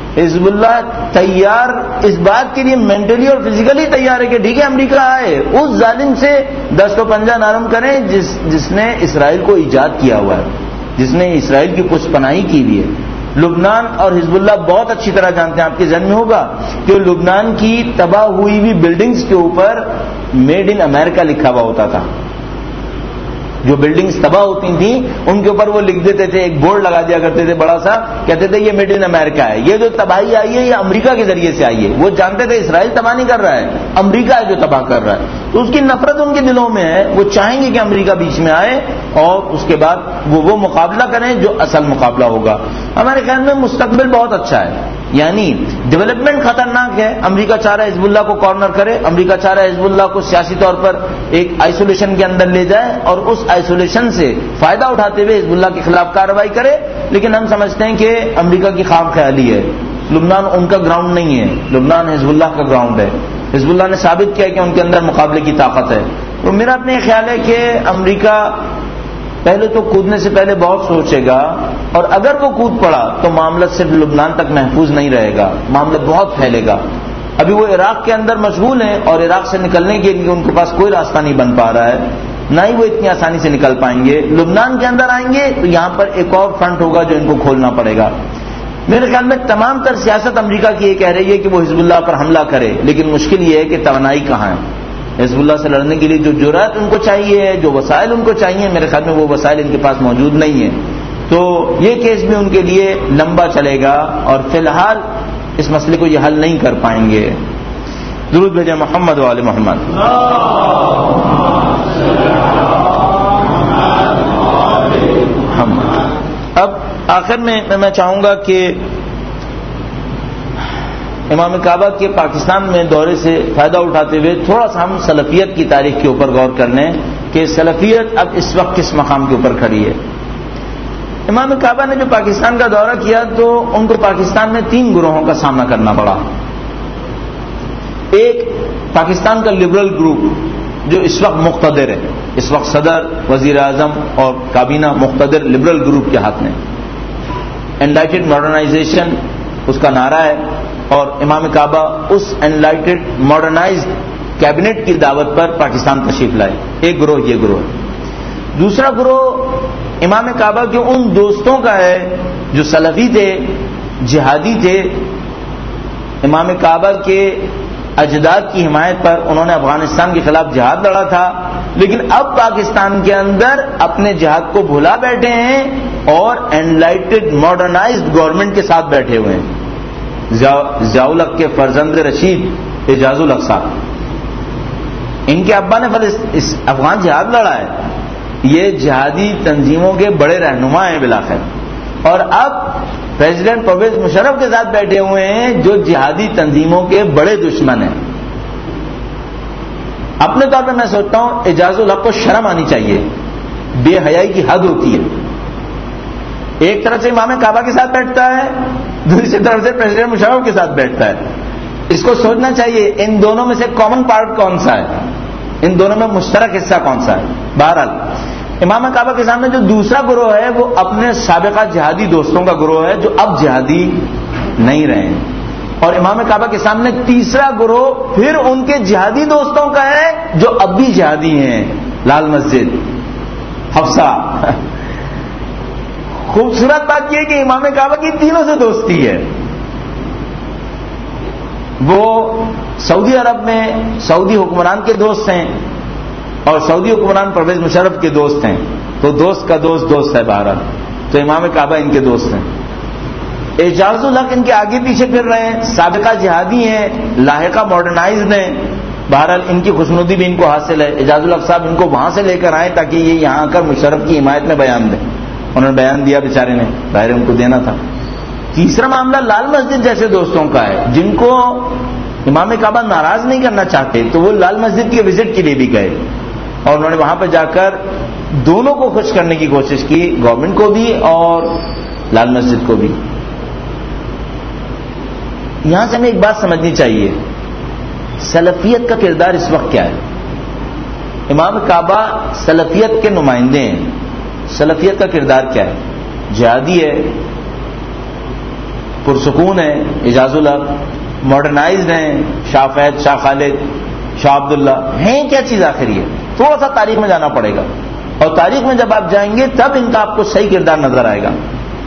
حزب اللہ تیار اس بات کے لیے مینٹلی اور فزیکلی تیار ہے کہ ٹھیک ہے امریکہ آئے، اس ظالم سے دست و پنجہ نرم کریں جس جس نے اسرائیل کو ایجاد کیا ہوا ہے، جس نے اسرائیل کی پشت پناہی کی ہوئی ہے۔ لبنان اور حزب اللہ بہت اچھی طرح جانتے ہیں، آپ کے ذہن میں ہوگا کہ لبنان کی تباہ ہوئی ہوئی بلڈنگز کے اوپر میڈ ان امریکہ لکھا ہوا ہوتا تھا۔ جو بلڈنگز تباہ ہوتی تھیں ان کے اوپر وہ لکھ دیتے تھے، ایک بورڈ لگا دیا کرتے تھے بڑا سا، کہتے تھے یہ میڈ ان امریکہ ہے، یہ جو تباہی آئی ہے یہ امریکہ کے ذریعے سے آئی ہے۔ وہ جانتے تھے اسرائیل تباہ نہیں کر رہا ہے، امریکہ ہے جو تباہ کر رہا ہے، تو اس کی نفرت ان کے دلوں میں ہے۔ وہ چاہیں گے کہ امریکہ بیچ میں آئے اور اس کے بعد وہ وہ مقابلہ کریں جو اصل مقابلہ ہوگا۔ ہمارے خیال میں مستقبل بہت اچھا ہے، یعنی ڈیولپمنٹ خطرناک ہے۔ امریکہ چاہ رہا ہے حزب اللہ کو کارنر کرے، امریکہ چاہ رہا ہے حزب اللہ کو سیاسی طور پر ایک آئسولیشن کے اندر لے جائے اور اس آئسولیشن سے فائدہ اٹھاتے ہوئے حزب اللہ کے خلاف کارروائی کرے، لیکن ہم سمجھتے ہیں کہ امریکہ کی خام خیالی ہے۔ لبنان ان کا گراؤنڈ نہیں ہے، لبنان حزب اللہ کا گراؤنڈ ہے۔ حزب اللہ نے ثابت کیا کہ ان کے اندر مقابلے کی طاقت ہے۔ تو میرا اپنے خیال ہے کہ امریکہ پہلے تو کودنے سے پہلے بہت سوچے گا، اور اگر وہ کود پڑا تو معاملہ صرف لبنان تک محفوظ نہیں رہے گا، معاملہ بہت پھیلے گا۔ ابھی وہ عراق کے اندر مشغول ہیں اور عراق سے نکلنے کے لیے ان کے پاس کوئی راستہ نہیں بن پا رہا ہے، نہ ہی وہ اتنی آسانی سے نکل پائیں گے۔ لبنان کے اندر آئیں گے تو یہاں پر ایک اور فرنٹ ہوگا جو ان کو کھولنا پڑے گا۔ میرے خیال میں تمام تر سیاست امریکہ کی یہ کہہ رہی ہے کہ وہ حزب اللہ پر حملہ کرے، لیکن مشکل یہ ہے کہ توانائی کہاں ہے۔ حزب اللہ سے لڑنے کے لیے جو جرأت ان کو چاہیے، جو وسائل ان کو چاہیے، میرے خیال میں وہ وسائل ان کے پاس موجود نہیں ہیں۔ تو یہ کیس بھی ان کے لیے لمبا چلے گا اور فی الحال اس مسئلے کو یہ حل نہیں کر پائیں گے۔ درود بھیجیں محمد و آل محمد۔ اب آخر میں میں چاہوں گا کہ امام کعبہ کے پاکستان میں دورے سے فائدہ اٹھاتے ہوئے تھوڑا سا ہم سلفیت کی تاریخ کے اوپر غور کر لیں کہ سلفیت اب اس وقت کس مقام کے اوپر کھڑی ہے۔ امام کعبہ نے جو پاکستان کا دورہ کیا تو ان کو پاکستان میں تین گروہوں کا سامنا کرنا پڑا۔ ایک پاکستان کا لبرل گروپ جو اس وقت مقتدر ہے، اس وقت صدر، وزیر اعظم اور کابینہ مقتدر لبرل گروپ کے ہاتھ میں، انلائٹڈ ماڈرنائزیشن اس کا نعرہ ہے، اور امام کعبہ اس انلائٹڈ ماڈرنائزڈ کیبنٹ کی دعوت پر پاکستان تشریف لائے۔ ایک گروہ یہ گروہ ہے۔ دوسرا گروہ امام کعبہ کے ان دوستوں کا ہے جو سلفی تھے، جہادی تھے، امام کعبہ کے اجداد کی حمایت پر انہوں نے افغانستان کے خلاف جہاد لڑا تھا، لیکن اب پاکستان کے اندر اپنے جہاد کو بھلا بیٹھے ہیں اور انلائٹڈ ماڈرنائزڈ گورنمنٹ کے ساتھ بیٹھے ہوئے ہیں۔ ضیاء الحق کے فرزند رشید اعجاز الحق صاحب، ان کے ابا نے اس افغان جہاد لڑا ہے، یہ جہادی تنظیموں کے بڑے رہنما ہیں بالآخر، اور اب پریزیڈنٹ پرویز مشرف کے ساتھ بیٹھے ہوئے ہیں جو جہادی تنظیموں کے بڑے دشمن ہیں۔ اپنے طور پہ میں سوچتا ہوں اعجاز الحق کو شرم آنی چاہیے، بے حیائی کی حد ہوتی ہے۔ ایک طرف سے امام کعبہ کے ساتھ بیٹھتا ہے، دوسری طرف سے پریزیڈنٹ مشرف کے ساتھ بیٹھتا ہے۔ اس کو سوچنا چاہیے ان دونوں میں سے کامن پارٹ کون سا ہے، ان دونوں میں مشترک حصہ کون سا ہے۔ بہرحال امام کعبہ کے سامنے جو دوسرا گروہ ہے وہ اپنے سابقہ جہادی دوستوں کا گروہ ہے جو اب جہادی نہیں رہے ہیں، اور امام کعبہ کے سامنے تیسرا گروہ پھر ان کے جہادی دوستوں کا ہے جو اب بھی جہادی ہیں، لال مسجد، حفصہ۔ خوبصورت بات یہ ہے کہ امام کعبہ کی تینوں سے دوستی ہے۔ وہ سعودی عرب میں سعودی حکمران کے دوست ہیں اور سعودی حکمران پرویز مشرف کے دوست ہیں، تو دوست کا دوست دوست ہے بہرحال، تو امام کعبہ ان کے دوست ہیں۔ اعجاز الحق ان کے آگے پیچھے پھر رہے ہیں، سابقہ جہادی ہیں، لاحقہ ماڈرنائزڈ ہیں، بہرحال ان کی خوشنودی بھی ان کو حاصل ہے۔ اعجاز الحق صاحب ان کو وہاں سے لے کر آئے تاکہ یہ یہاں آ کر مشرف کی حمایت میں بیان دیں، انہوں نے بیان دیا بیچارے نے، ظاہر ان کو دینا تھا۔ تیسرا معاملہ لال مسجد جیسے دوستوں کا ہے جن کو امام کعبہ ناراض نہیں کرنا چاہتے، تو وہ لال مسجد کے وزٹ کے لیے بھی گئے اور انہوں نے وہاں پہ جا کر دونوں کو خوش کرنے کی کوشش کی، گورنمنٹ کو بھی اور لال مسجد کو بھی۔ یہاں سے ہمیں ایک بات سمجھنی چاہیے، سلفیت کا کردار اس وقت کیا ہے؟ امام کعبہ سلفیت کے نمائندے ہیں، سلفیت کا کردار کیا ہے؟ جہادی ہے، پرسکون ہیں، اعجاز الحق ماڈرنائزڈ ہیں، شاہ فیض، شاہ خالد، شاہ عبداللہ ہیں کیا چیز آخر یہ؟ تھوڑا سا تاریخ میں جانا پڑے گا، اور تاریخ میں جب آپ جائیں گے تب ان کا آپ کو صحیح کردار نظر آئے گا.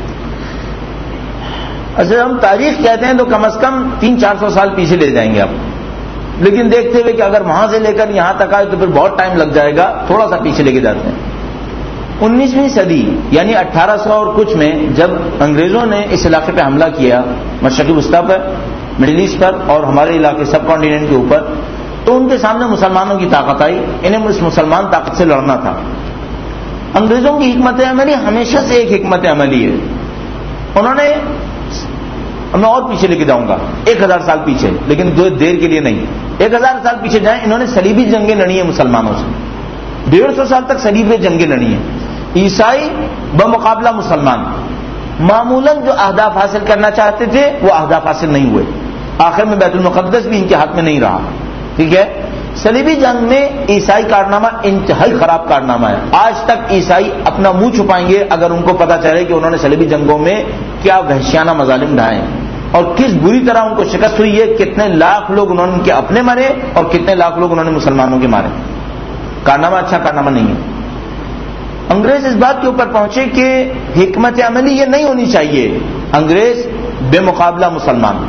اچھا ہم تاریخ کہتے ہیں تو کم از کم تین چار سو سال پیچھے لے جائیں گے آپ، لیکن دیکھتے ہوئے کہ اگر وہاں سے لے کر یہاں تک آئے تو پھر بہت ٹائم لگ جائے گا، تھوڑا سا پیچھے لے کے جاتے ہیں. انیسویں صدی یعنی اٹھارہ سو اور کچھ میں جب انگریزوں نے اس علاقے پہ حملہ کیا، مشرقی وسطیٰ پر، مڈل ایسٹ پر اور ہمارے علاقے سب کانٹیننٹ کے اوپر، تو ان کے سامنے مسلمانوں کی طاقت آئی. انہیں اس مسلمان طاقت سے لڑنا تھا. انگریزوں کی حکمت عملی ہمیشہ سے ایک حکمت عملی ہے. انہوں نے، میں اور پیچھے لے کے جاؤں گا ایک ہزار سال پیچھے، لیکن دو دیر کے لیے نہیں، ایک ہزار سال پیچھے جائیں. انہوں نے صلیبی جنگیں لڑی ہیں مسلمانوں سے، ڈیڑھ سو سال تک صلیبی جنگیں لڑی ہیں. عیسائی بمقابلہ مسلمان معمولاً جو اہداف حاصل کرنا چاہتے تھے وہ اہداف حاصل نہیں ہوئے. آخر میں بیت المقدس بھی ان کے ہاتھ میں نہیں رہا. ٹھیک ہے، صلیبی جنگ میں عیسائی کارنامہ انتہائی خراب کارنامہ ہے. آج تک عیسائی اپنا منہ چھپائیں گے اگر ان کو پتہ چلے کہ انہوں نے صلیبی جنگوں میں کیا وحشیانہ مظالم ڈھائے اور کس بری طرح ان کو شکست ہوئی ہے. کتنے لاکھ لوگ انہوں نے ان کے اپنے مرے اور کتنے لاکھ لوگ انہوں نے مسلمانوں کے مارے. کارنامہ اچھا کارنامہ نہیں ہے. انگریز اس بات کے اوپر پہنچے کہ حکمت عملی یہ نہیں ہونی چاہیے انگریز بے مقابلہ مسلمان.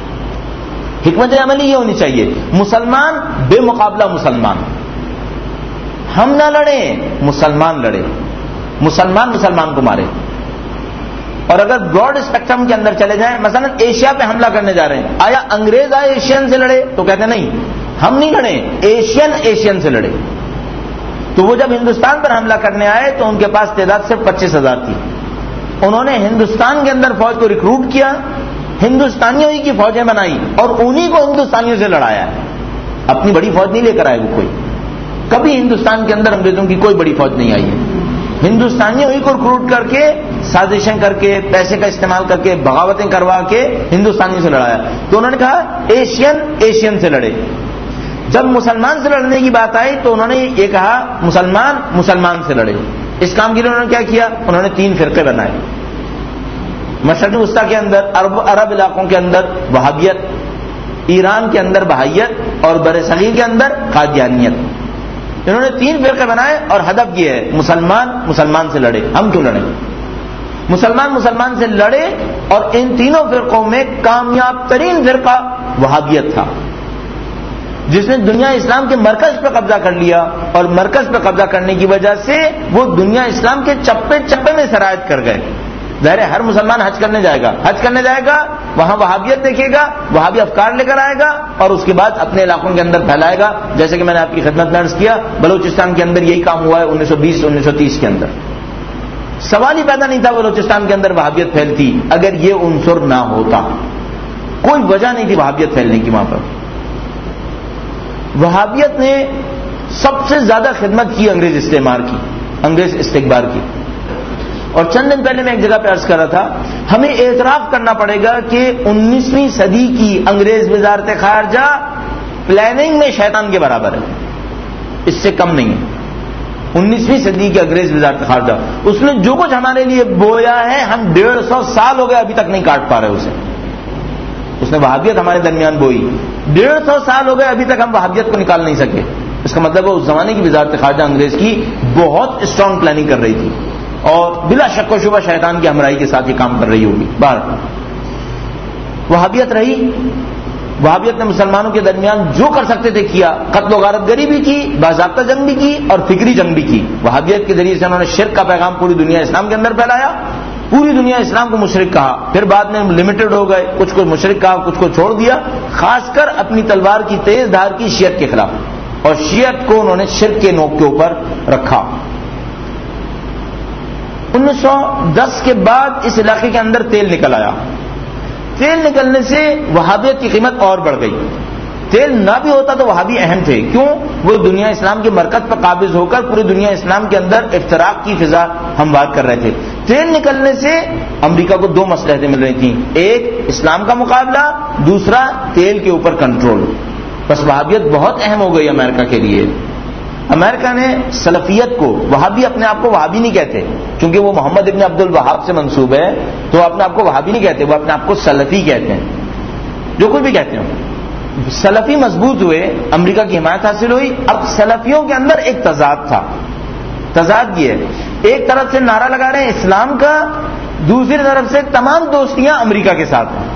حکمت عملی یہ ہونی چاہیے مسلمان بے مقابلہ مسلمان. ہم نہ لڑیں، مسلمان لڑے، مسلمان مسلمان کو مارے. اور اگر براڈ اسپیکٹرم کے اندر چلے جائیں، مثلا ایشیا پہ حملہ کرنے جا رہے ہیں، آیا انگریز آئے ایشین سے لڑے؟ تو کہتے ہیں نہیں، ہم نہیں لڑے، ایشین ایشین سے لڑے. تو وہ جب ہندوستان پر حملہ کرنے آئے تو ان کے پاس تعداد صرف پچیس ہزار تھی. انہوں نے ہندوستان کے اندر فوج کو ریکروٹ کیا، ہندوستانیوں ہی کی فوجیں بنائی اور انہی کو ہندوستانیوں سے لڑایا. اپنی بڑی فوج نہیں لے کر آئے وہ کوئی. کبھی ہندوستان کے اندر انگریزوں کی کوئی بڑی فوج نہیں آئی ہے. ہندوستانیوں ہی کو ریکروٹ کر کے، سازشیں کر کے، پیسے کا استعمال کر کے، بغاوتیں کروا کے ہندوستانیوں سے لڑایا. تو انہوں نے کہا ایشین ایشین سے لڑے. جب مسلمان سے لڑنے کی بات آئی تو انہوں نے یہ کہا مسلمان مسلمان سے لڑے. اس کام کے لیے انہوں نے کیا کیا؟ انہوں نے تین فرقے بنائے. مشرقی وسطیٰ کے اندر، عرب عرب علاقوں کے اندر وہابیت، ایران کے اندر بہائیت اور بر صغیر کے اندر قادیانیت. انہوں نے تین فرقے بنائے اور ہدف یہ ہے مسلمان مسلمان سے لڑے. ہم کیوں لڑیں؟ مسلمان مسلمان سے لڑے اور ان تینوں فرقوں میں کامیاب ترین فرقہ وہابیت تھا، جس نے دنیا اسلام کے مرکز پہ قبضہ کر لیا. اور مرکز پہ قبضہ کرنے کی وجہ سے وہ دنیا اسلام کے چپے چپے میں سرایت کر گئے. ظاہر ہے ہر مسلمان حج کرنے جائے گا، حج کرنے جائے گا وہاں وہابیت دیکھے گا، وہابی افکار لے کر آئے گا اور اس کے بعد اپنے علاقوں کے اندر پھیلائے گا. جیسے کہ میں نے آپ کی خدمت میں عرض کیا، بلوچستان کے اندر یہی کام ہوا ہے انیس سو بیس انیس سو تیس کے اندر. سوال ہی پیدا نہیں تھا بلوچستان کے اندر وہابیت پھیلتی اگر یہ عنصر نہ ہوتا. کوئی وجہ نہیں تھی وہابیت پھیلنے کی وہاں پر. وہابیت نے سب سے زیادہ خدمت کی انگریز استعمار کی، انگریز استکبار کی. اور چند دن پہلے میں ایک جگہ پہ عرض کر رہا تھا، ہمیں اعتراف کرنا پڑے گا کہ انیسویں صدی کی انگریز وزارت خارجہ پلاننگ میں شیطان کے برابر ہے، اس سے کم نہیں ہے. انیسویں صدی کی انگریز وزارت خارجہ، اس نے جو کچھ ہمارے لیے بویا ہے ہم ڈیڑھ سو سال ہو گئے ابھی تک نہیں کاٹ پا رہے اسے. اس نے وہابیت ہمارے درمیان بوئی، ڈیڑھ سو سال ہو گئے ابھی تک ہم وہابیت کو نکال نہیں سکے. اس کا مطلب ہے اس زمانے کی وزارت خارجہ انگریز کی بہت اسٹرانگ پلاننگ کر رہی تھی اور بلا شک و شبہ شیطان کی ہمراہی کے ساتھ یہ کام کر رہی ہوگی. بار وہابیت رہی، وہابیت نے مسلمانوں کے درمیان جو کر سکتے تھے کیا. قتل و غارت گری بھی کی، باضابطہ جنگ بھی کی اور فکری جنگ بھی کی. وہابیت کے ذریعے سے انہوں نے شرک کا پیغام پوری دنیا اسلام کے اندر پھیلایا، پوری دنیا اسلام کو مشرک کہا. پھر بعد میں لمیٹڈ ہو گئے، کچھ کو مشرک کہا، کچھ کو چھوڑ دیا، خاص کر اپنی تلوار کی تیز دھار کی شیعت کے خلاف. اور شیعت کو انہوں نے شرک کے نوک کے اوپر رکھا. انیس سو دس کے بعد اس علاقے کے اندر تیل نکل آیا. تیل نکلنے سے وہابیت کی قیمت اور بڑھ گئی. تیل نہ بھی ہوتا تو وہابی اہم تھے. کیوں؟ وہ دنیا اسلام کے مرکز پر قابض ہو کر پوری دنیا اسلام کے اندر افتراق کی فضا ہموار کر رہے تھے. تیل نکلنے سے امریکہ کو دو مصلحتیں مل رہی تھیں، ایک اسلام کا مقابلہ، دوسرا تیل کے اوپر کنٹرول. بس وہابیت بہت اہم ہو گئی امریکہ کے لیے. امریکہ نے سلفیت کو، وہابی اپنے آپ کو وہابی نہیں کہتے کیونکہ وہ محمد ابن عبد الوہاب سے منسوب ہے، تو وہ اپنے آپ کو وہابی نہیں کہتے، وہ اپنے آپ کو سلفی کہتے ہیں، جو کوئی بھی کہتے ہیں۔ سلفی مضبوط ہوئے، امریکہ کی حمایت حاصل ہوئی۔ اب سلفیوں کے اندر ایک تضاد تھا، تضاد یہ ہے، ایک طرف سے نعرہ لگا رہے ہیں اسلام کا، دوسری طرف سے تمام دوستیاں امریکہ کے ساتھ ہیں۔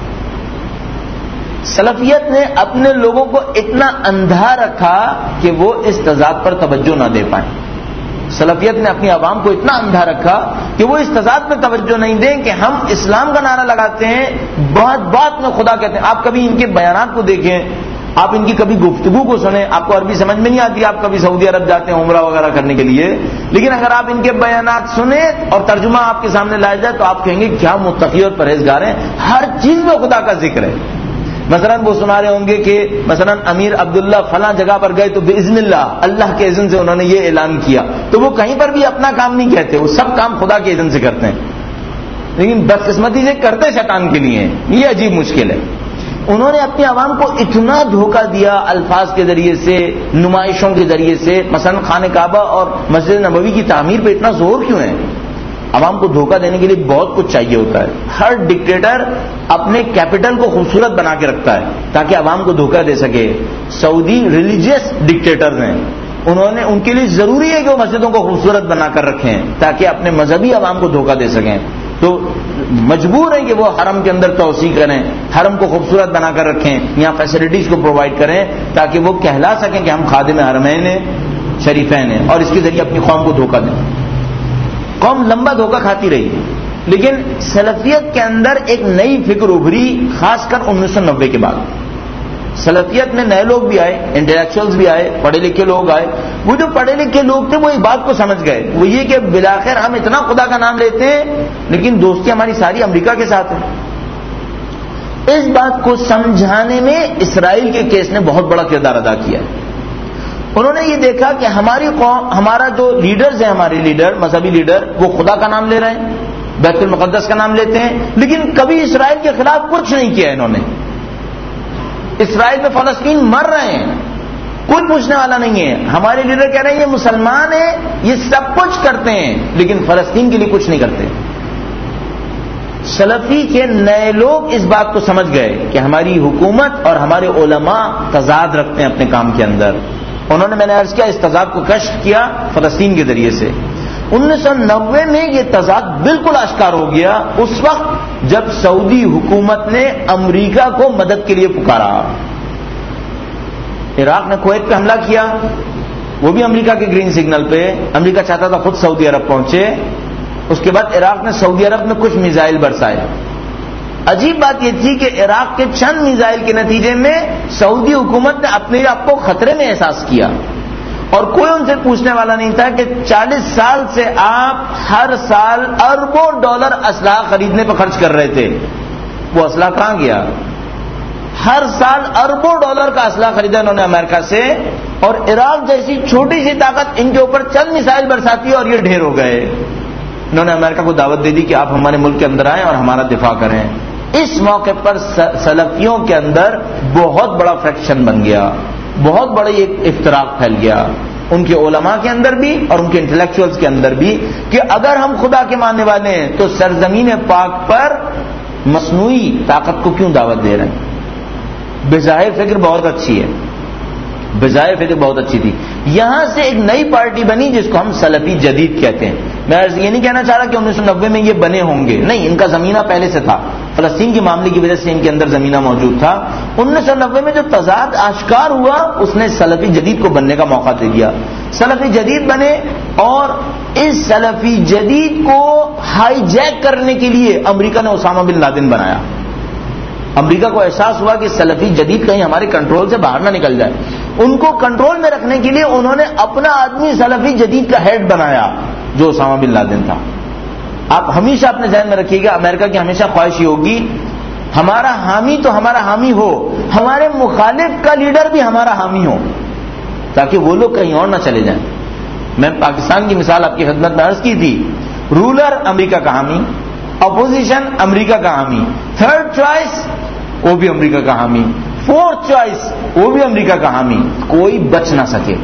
سلفیت نے اپنے لوگوں کو اتنا اندھا رکھا کہ وہ اس تضاد پر توجہ نہ دے پائیں۔ سلفیت نے اپنی عوام کو اتنا اندھا رکھا کہ وہ اس تضاد پر توجہ نہیں دیں کہ ہم اسلام کا نعرہ لگاتے ہیں، بہت بات میں خدا کہتے ہیں۔ آپ کبھی ان کے بیانات کو دیکھیں، آپ ان کی کبھی گفتگو کو سنیں، آپ کو عربی سمجھ میں نہیں آتی، آپ کبھی سعودی عرب جاتے ہیں عمرہ وغیرہ کرنے کے لیے، لیکن اگر آپ ان کے بیانات سنیں اور ترجمہ آپ کے سامنے لایا جائے تو آپ کہیں گے کیا متقی اور پرہیزگار ہیں، ہر چیز میں خدا کا ذکر ہے۔ مثلا وہ سنا رہے ہوں گے کہ مثلا امیر عبداللہ فلاں جگہ پر گئے تو باذن اللہ، اللہ کے اذن سے انہوں نے یہ اعلان کیا، تو وہ کہیں پر بھی اپنا کام نہیں کہتے، وہ سب کام خدا کے اذن سے کرتے ہیں، لیکن بدقسمتی سے کرتے شیطان کے لیے، یہ عجیب مشکل ہے۔ انہوں نے اپنی عوام کو اتنا دھوکہ دیا الفاظ کے ذریعے سے، نمائشوں کے ذریعے سے، مثلا خانہ کعبہ اور مسجد نبوی کی تعمیر پہ اتنا زور کیوں ہے؟ عوام کو دھوکہ دینے کے لیے بہت کچھ چاہیے ہوتا ہے۔ ہر ڈکٹیٹر اپنے کیپٹل کو خوبصورت بنا کے رکھتا ہے تاکہ عوام کو دھوکہ دے سکے۔ سعودی ریلیجیس ڈکٹیٹرز ہیں، انہوں نے ان کے لیے ضروری ہے کہ وہ مسجدوں کو خوبصورت بنا کر رکھیں تاکہ اپنے مذہبی عوام کو دھوکہ دے سکیں، تو مجبور ہیں کہ وہ حرم کے اندر توسیع کریں، حرم کو خوبصورت بنا کر رکھیں، یہاں فیسلٹیز کو پرووائڈ کریں تاکہ وہ کہلا سکیں کہ ہم خادم حرمین شریفین ہیں، اور اس کے ذریعے اپنی قوم کو دھوکہ دیں۔ قوم لمبا دھوکہ کھاتی رہی، لیکن سلفیت کے اندر ایک نئی فکر ابھری، خاص کر انیس سو نبے کے بعد۔ سلفیت میں نئے لوگ بھی آئے، انٹلیکچوئلز بھی آئے، پڑھے لکھے لوگ آئے۔ وہ جو پڑھے لکھے لوگ تھے وہ اس بات کو سمجھ گئے، وہ یہ کہ بالآخر ہم اتنا خدا کا نام لیتے ہیں لیکن دوستی ہماری ساری امریکہ کے ساتھ ہے۔ اس بات کو سمجھانے میں اسرائیل کے کیس نے بہت بڑا کردار ادا کیا ہے۔ انہوں نے یہ دیکھا کہ ہماری قوم، ہمارا جو لیڈرز ہیں، ہمارے لیڈر، مذہبی لیڈر، وہ خدا کا نام لے رہے ہیں، بیت المقدس کا نام لیتے ہیں، لیکن کبھی اسرائیل کے خلاف کچھ نہیں کیا انہوں نے۔ اسرائیل میں فلسطین مر رہے ہیں، کوئی پوچھنے والا نہیں ہے۔ ہمارے لیڈر کہہ رہے ہیں یہ مسلمان ہیں، یہ سب کچھ کرتے ہیں لیکن فلسطین کے لیے کچھ نہیں کرتے۔ سلفی کے نئے لوگ اس بات کو سمجھ گئے کہ ہماری حکومت اور ہمارے علماء تضاد رکھتے ہیں اپنے کام کے اندر۔ انہوں نے، میں نے عرض کیا، اس تضاد کو کشف کیا فلسطین کے ذریعے سے۔ انیس سو نوے میں یہ تضاد بالکل آشکار ہو گیا، اس وقت جب سعودی حکومت نے امریکہ کو مدد کے لیے پکارا۔ عراق نے کویت پہ حملہ کیا، وہ بھی امریکہ کے گرین سگنل پہ، امریکہ چاہتا تھا خود سعودی عرب پہنچے۔ اس کے بعد عراق نے سعودی عرب میں کچھ میزائل برسائے۔ عجیب بات یہ تھی کہ عراق کے چند میزائل کے نتیجے میں سعودی حکومت نے اپنے آپ کو خطرے میں احساس کیا، اور کوئی ان سے پوچھنے والا نہیں تھا کہ چالیس سال سے آپ ہر سال اربوں ڈالر اسلحہ خریدنے پہ خرچ کر رہے تھے، وہ اسلحہ کہاں گیا؟ ہر سال اربوں ڈالر کا اسلحہ خریدا انہوں نے امریکہ سے، اور عراق جیسی چھوٹی سی طاقت ان کے اوپر چند میزائل برساتی ہے اور یہ ڈھیر ہو گئے۔ انہوں نے امریکہ کو دعوت دے دی کہ آپ ہمارے ملک کے اندر آئیں اور ہمارا دفاع کریں۔ اس موقع پر سلفیوں کے اندر بہت بڑا فریکشن بن گیا، بہت بڑی ایک افتراق پھیل گیا، ان کے علماء کے اندر بھی اور ان کے انٹلیکچوئلز کے اندر بھی، کہ اگر ہم خدا کے ماننے والے ہیں تو سرزمین پاک پر مصنوعی طاقت کو کیوں دعوت دے رہے ہیں؟ بظاہر فکر بہت اچھی ہے، بظاہر فکر بہت اچھی تھی۔ یہاں سے ایک نئی پارٹی بنی جس کو ہم سلفی جدید کہتے ہیں۔ میں یہ نہیں کہنا چاہ رہا کہ انیس سو نبے میں یہ بنے ہوں گے، نہیں، ان کا زمینہ پہلے سے تھا، فلسطین کے معاملے کی وجہ سے ان کے اندر زمینہ موجود تھا۔ انیس سو نبے میں جو تضاد آشکار ہوا اس نے سلفی جدید کو بننے کا موقع دے دیا۔ سلفی جدید بنے، اور اس سلفی جدید کو ہائی جیک کرنے کے لیے امریکہ نے اسامہ بن لادن بنایا۔ امریکہ کو احساس ہوا کہ سلفی جدید کہیں ہمارے کنٹرول سے باہر نہ نکل جائے، ان کو کنٹرول میں رکھنے کے لیے انہوں نے اپنا آدمی سلفی جدید کا ہیڈ بنایا جو اسامہ بن لادن تھا۔ آپ ہمیشہ اپنے ذہن میں رکھیے گا، امریکہ کی ہمیشہ خواہش یہ ہوگی ہمارا حامی تو ہمارا حامی ہو، ہمارے مخالف کا لیڈر بھی ہمارا حامی ہو، تاکہ وہ لوگ کہیں اور نہ چلے جائیں۔ میں پاکستان کی مثال آپ کی خدمت میں عرض کی تھی، رولر امریکہ کا حامی، اپوزیشن امریکہ کا حامی، تھرڈ چوائس وہ بھی امریکہ کا حامی، فورتھ چوائس وہ بھی امریکہ کا حامی، کوئی بچ نہ سکے۔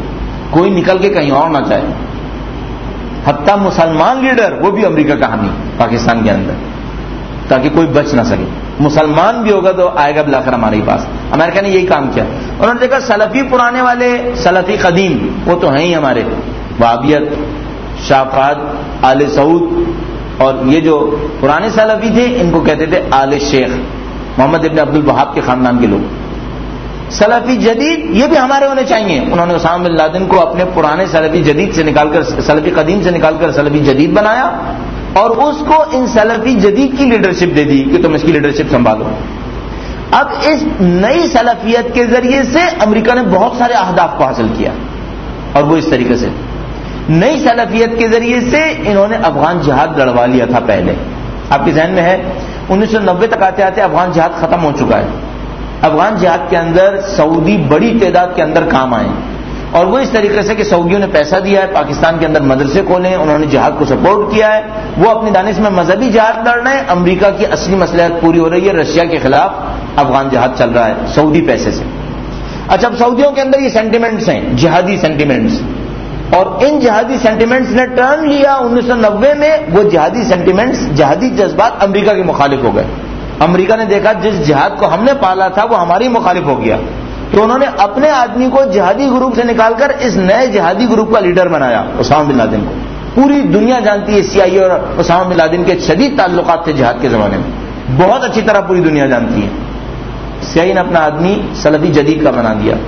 کوئی نکل کے کہیں اور نہ جائے. حتیٰ مسلمان لیڈر وہ بھی امریکہ کا حامی پاکستان کے اندر, تاکہ کوئی بچ نہ سکے. مسلمان بھی ہوگا تو آئے گا بلا کر ہمارے ہی پاس. امریکہ نے یہی کام کیا. انہوں نے دیکھا سلفی پرانے والے, سلفی قدیم وہ تو ہیں ہی ہمارے, وہابیت, شافعات, آل سعود, اور یہ جو پرانے سلفی تھے ان کو کہتے تھے آل شیخ, محمد ابن عبد الوہاب کے خاندان کے لوگ. سلفی جدید یہ بھی ہمارے ہونے چاہیے. انہوں نے اسامہ بن لادن کو اپنے پرانے سلفی جدید سے نکال کر, سلفی قدیم سے نکال کر سلفی جدید بنایا, اور اس کو ان سلفی جدید کی لیڈرشپ دے دی کہ تم اس کی لیڈرشپ سنبھالو. اب اس نئی سلفیت کے ذریعے سے امریکہ نے بہت سارے اہداف کو حاصل کیا, اور وہ اس طریقے سے نئی سلفیت کے ذریعے سے انہوں نے افغان جہاد لڑوا لیا تھا. پہلے آپ کے ذہن میں ہے انیس سو نبے تک آتے آتے افغان جہاد ختم ہو چکا ہے. افغان جہاد کے اندر سعودی بڑی تعداد کے اندر کام آئے, اور وہ اس طریقے سے کہ سعودیوں نے پیسہ دیا ہے, پاکستان کے اندر مدرسے کھولے, انہوں نے جہاد کو سپورٹ کیا ہے, وہ اپنی دانش میں مذہبی جہاد لڑ رہے ہیں. امریکہ کی اصلی مصلحت پوری ہو رہی ہے, رشیا کے خلاف افغان جہاد چل رہا ہے سعودی پیسے سے. اچھا, اب سعودیوں کے اندر یہ سینٹیمنٹس ہیں, جہادی سینٹیمنٹس, اور ان جہادی سینٹیمنٹس نے ٹرن لیا انیس سو نبے میں. وہ جہادی سینٹیمنٹس, جہادی جذبات امریکہ کے مخالف ہو گئے. امریکہ نے دیکھا جس جہاد کو ہم نے پالا تھا وہ ہماری مخالف ہو گیا, تو انہوں نے اپنے آدمی کو جہادی گروپ سے نکال کر اس نئے جہادی گروپ کا لیڈر بنایا, اسامہ بن لادن کو. پوری دنیا جانتی ہے سی آئی اے اور اسامہ بن لادن کے شدید تعلقات تھے جہاد کے زمانے میں, بہت اچھی طرح پوری دنیا جانتی ہے. سی آئی اے نے اپنا آدمی سلفی جدید کا بنا دیا.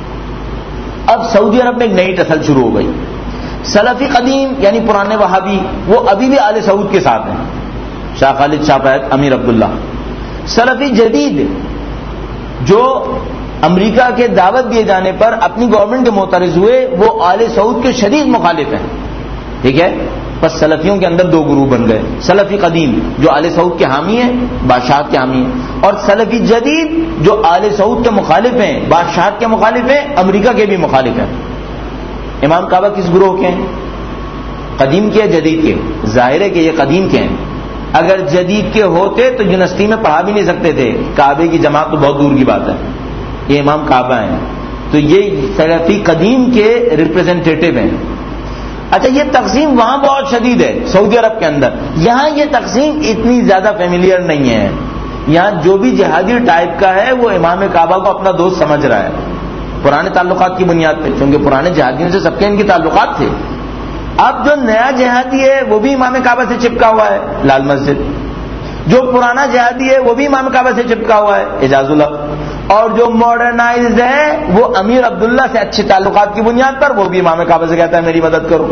اب سعودی عرب میں ایک نئی ٹسل شروع ہو گئی. سلفی قدیم یعنی پرانے وہابی وہ ابھی بھی آل سعود کے ساتھ ہیں, شاہ خالد, شاہ فہد, امیر عبداللہ. سلفی جدید جو امریکہ کے دعوت دیے جانے پر اپنی گورنمنٹ کے معترض ہوئے, وہ آل سعود کے شدید مخالف ہیں. ٹھیک ہے, بس سلفیوں کے اندر دو گروپ بن گئے, سلفی قدیم جو آل سعود کے حامی ہیں, بادشاہت کے حامی ہیں, اور سلفی جدید جو آل سعود کے مخالف ہیں, بادشاہت کے مخالف ہیں, امریکہ کے بھی مخالف ہیں. امام کعبہ کس گروہ کے ہیں؟ قدیم کے, جدید کے؟ ظاہر ہے کہ یہ قدیم کے ہیں. اگر جدید کے ہوتے تو یونیورسٹی میں پڑھا بھی نہیں سکتے تھے, کعبے کی جماعت تو بہت دور کی بات ہے. یہ امام کعبہ ہیں, تو یہ سلفی قدیم کے ریپرزینٹیٹو ہیں. اچھا, یہ تقسیم وہاں بہت شدید ہے سعودی عرب کے اندر. یہاں یہ تقسیم اتنی زیادہ فیملیئر نہیں ہے. یہاں جو بھی جہادی ٹائپ کا ہے وہ امام کعبہ کو اپنا دوست سمجھ رہا ہے, پرانے تعلقات کی بنیاد پہ, کیونکہ پرانے جہادیوں سے سب کے ان کے تعلقات تھے. اب جو نیا جہادی ہے وہ بھی امام کعبہ سے چپکا ہوا ہے, لال مسجد. جو پرانا جہادی ہے وہ بھی امام کعبہ سے چپکا ہوا ہے, اعجاز الحق. اور جو ماڈرنائزڈ ہے وہ امیر عبداللہ سے اچھے تعلقات کی بنیاد پر وہ بھی امام کعبہ سے کہتا ہے میری مدد کرو.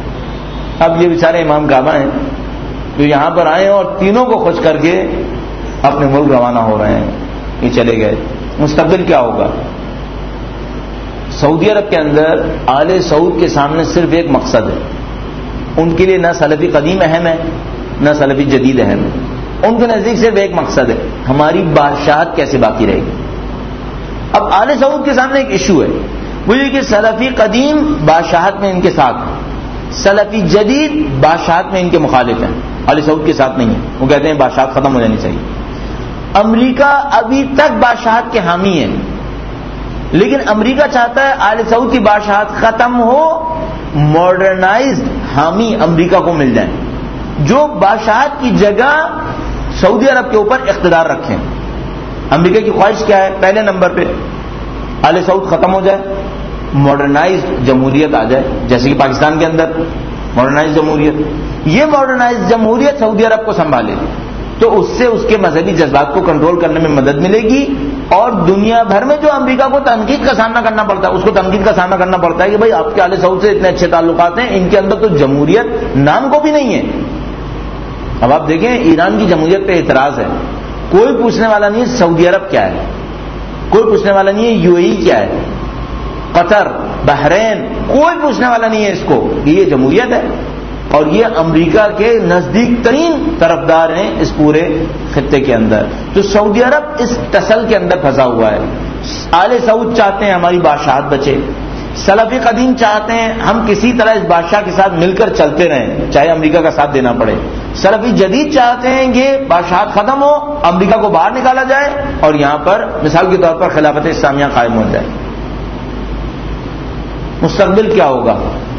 اب یہ بیچارے امام کعبہ ہیں جو یہاں پر آئے اور تینوں کو خوش کر کے اپنے ملک روانہ ہو رہے ہیں, یہ چلے گئے. مستقبل کیا ہوگا؟ سعودی عرب کے اندر آل سعود کے سامنے صرف ایک مقصد ہے. ان کے لیے نہ سلفی قدیم اہم ہے نہ سلفی جدید اہم ہے. ان کے نزدیک صرف ایک مقصد ہے, ہماری بادشاہت کیسے باقی رہے گی. اب آل سعود کے سامنے ایک ایشو ہے, وہ یہ کہ سلفی قدیم بادشاہت میں ان کے ساتھ, سلفی جدید بادشاہت میں ان کے مخالف ہیں, آل سعود کے ساتھ نہیں ہے. وہ کہتے ہیں بادشاہت ختم ہو جانی چاہیے. امریکہ ابھی تک بادشاہت کے حامی ہے, لیکن امریکہ چاہتا ہے آل سعود کی بادشاہت ختم ہو, ماڈرنائزڈ حامی امریکہ کو مل جائیں جو بادشاہت کی جگہ سعودی عرب کے اوپر اقتدار رکھیں. امریکہ کی خواہش کیا ہے؟ پہلے نمبر پہ آل سعود ختم ہو جائے, ماڈرنائزڈ جمہوریت آ جائے, جیسے کہ پاکستان کے اندر ماڈرنائزڈ جمہوریت. یہ ماڈرنائزڈ جمہوریت سعودی عرب کو سنبھالے تو اس سے اس کے مذہبی جذبات کو کنٹرول کرنے میں مدد ملے گی, اور دنیا بھر میں جو امریکہ کو تنقید کا سامنا کرنا پڑتا ہے اس کو تنقید کا سامنا کرنا پڑتا ہے کہ بھائی آپ کے آل سعود سے اتنے اچھے تعلقات ہیں, ان کے اندر تو جمہوریت نام کو بھی نہیں ہے. اب آپ دیکھیں ایران کی جمہوریت پہ اعتراض ہے, کوئی پوچھنے والا نہیں ہے سعودی عرب کیا ہے, کوئی پوچھنے والا نہیں ہے یو اے ای کیا ہے, قطر, بحرین, کوئی پوچھنے والا نہیں ہے اس کو کہ یہ جمہوریت ہے. اور یہ امریکہ کے نزدیک ترین طرفدار ہیں اس پورے خطے کے اندر. تو سعودی عرب اس ٹسل کے اندر پھنسا ہوا ہے. آل سعود چاہتے ہیں ہماری بادشاہت بچے, سلفی قدیم چاہتے ہیں ہم کسی طرح اس بادشاہ کے ساتھ مل کر چلتے رہیں چاہے امریکہ کا ساتھ دینا پڑے. سلفی جدید چاہتے ہیں کہ بادشاہت ختم ہو, امریکہ کو باہر نکالا جائے اور یہاں پر مثال کے طور پر خلافت اسلامیہ قائم ہو جائے. مستقبل کیا ہوگا؟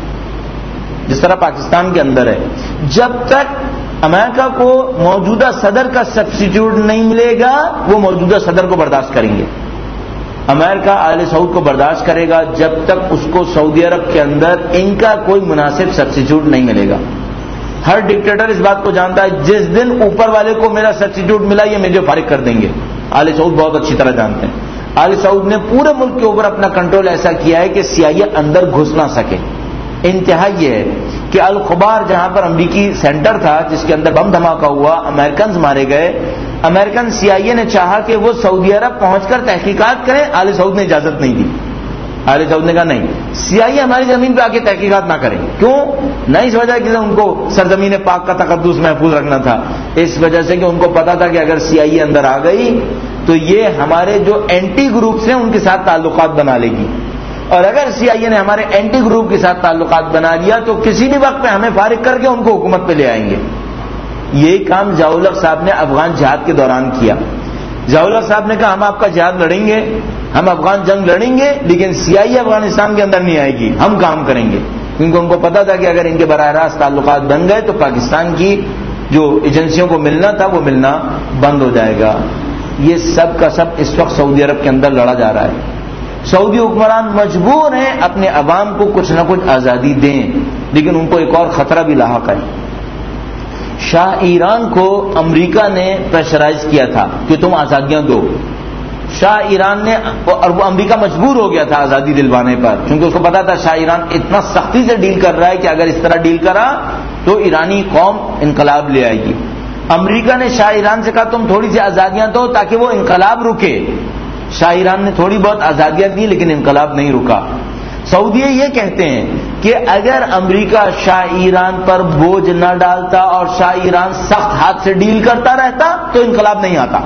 جس طرح پاکستان کے اندر ہے، جب تک امریکہ کو موجودہ صدر کا سبسٹیٹیوٹ نہیں ملے گا وہ موجودہ صدر کو برداشت کریں گے۔ امریکہ آل سعود کو برداشت کرے گا جب تک اس کو سعودی عرب کے اندر ان کا کوئی مناسب سبسٹیٹیوٹ نہیں ملے گا۔ ہر ڈکٹیٹر اس بات کو جانتا ہے جس دن اوپر والے کو میرا سبسٹیٹیوٹ ملا یہ مجھے فارغ کر دیں گے۔ آل سعود بہت اچھی طرح جانتے ہیں۔ آل سعود نے پورے ملک کے اوپر اپنا کنٹرول ایسا کیا ہے کہ سیاہی اندر گھس نہ سکے۔ انتہا یہ ہے کہ الخبار جہاں پر امریکی سینٹر تھا جس کے اندر بم دھماکہ ہوا، امریکنز مارے گئے، امریکن سی آئی اے نے چاہا کہ وہ سعودی عرب پہنچ کر تحقیقات کریں، آل سعود نے اجازت نہیں دی۔ آل سعود نے کہا نہیں، سی آئی اے ہماری زمین پہ آ کے تحقیقات نہ کریں۔ کیوں؟ نہ اس وجہ کہ ان کو سرزمین پاک کا تقدس محفوظ رکھنا تھا، اس وجہ سے کہ ان کو پتا تھا کہ اگر سی آئی اے اندر آ گئی تو یہ ہمارے جو اینٹی گروپس ہیں ان کے ساتھ تعلقات بنا لے گی، اور اگر سی آئی اے نے ہمارے اینٹی گروپ کے ساتھ تعلقات بنا لیا تو کسی بھی وقت پہ ہمیں فارغ کر کے ان کو حکومت پہ لے آئیں گے۔ یہی کام ضیاء الحق صاحب نے افغان جہاد کے دوران کیا۔ ضیاء الحق صاحب نے کہا ہم آپ کا جہاد لڑیں گے، ہم افغان جنگ لڑیں گے، لیکن سی آئی اے افغانستان کے اندر نہیں آئے گی، ہم کام کریں گے، کیونکہ ان کو پتا تھا کہ اگر ان کے براہ راست تعلقات بن گئے تو پاکستان کی جو ایجنسیوں کو ملنا تھا وہ ملنا بند ہو جائے گا۔ یہ سب کا سب اس وقت سعودی عرب کے اندر لڑا جا رہا ہے۔ سعودی حکمران مجبور ہیں اپنے عوام کو کچھ نہ کچھ آزادی دیں، لیکن ان کو ایک اور خطرہ بھی لاحق ہے۔ شاہ ایران کو امریکہ نے پریشرائز کیا تھا کہ تم آزادیاں دو۔ شاہ ایران نے، اور وہ امریکہ مجبور ہو گیا تھا آزادی دلوانے پر، کیونکہ اس کو پتا تھا شاہ ایران اتنا سختی سے ڈیل کر رہا ہے کہ اگر اس طرح ڈیل کرا تو ایرانی قوم انقلاب لے آئے گی۔ امریکہ نے شاہ ایران سے کہا تم تھوڑی سی آزادیاں دو تاکہ وہ انقلاب رکے۔ شاہ ایران نے تھوڑی بہت آزادیاں دی لیکن انقلاب نہیں رکا۔ سعودی یہ کہتے ہیں کہ اگر امریکہ شاہ ایران پر بوجھ نہ ڈالتا اور شاہ ایران سخت ہاتھ سے ڈیل کرتا رہتا تو انقلاب نہیں آتا۔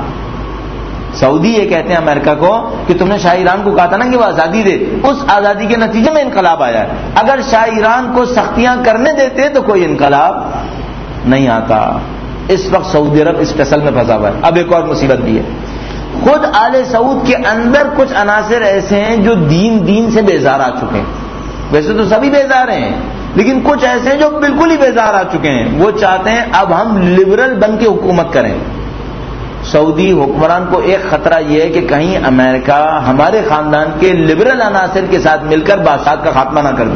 سعودی یہ کہتے ہیں امریکہ کو کہ تم نے شاہ ایران کو کہا تھا نا کہ وہ آزادی دے، اس آزادی کے نتیجے میں انقلاب آیا ہے، اگر شاہ ایران کو سختیاں کرنے دیتے تو کوئی انقلاب نہیں آتا۔ اس وقت سعودی عرب اس فصل میں پھنسا ہوا ہے۔ اب ایک اور مصیبت بھی ہے، خود آل سعود کے اندر کچھ عناصر ایسے ہیں جو دین دین سے بیزار آ چکے ہیں۔ ویسے تو سبھی بیزار ہیں لیکن کچھ ایسے ہیں جو بالکل ہی بیزار آ چکے ہیں، وہ چاہتے ہیں اب ہم لبرل بن کے حکومت کریں۔ سعودی حکمران کو ایک خطرہ یہ ہے کہ کہیں امریکہ ہمارے خاندان کے لبرل عناصر کے ساتھ مل کر بادشاہت کا خاتمہ نہ کر دے۔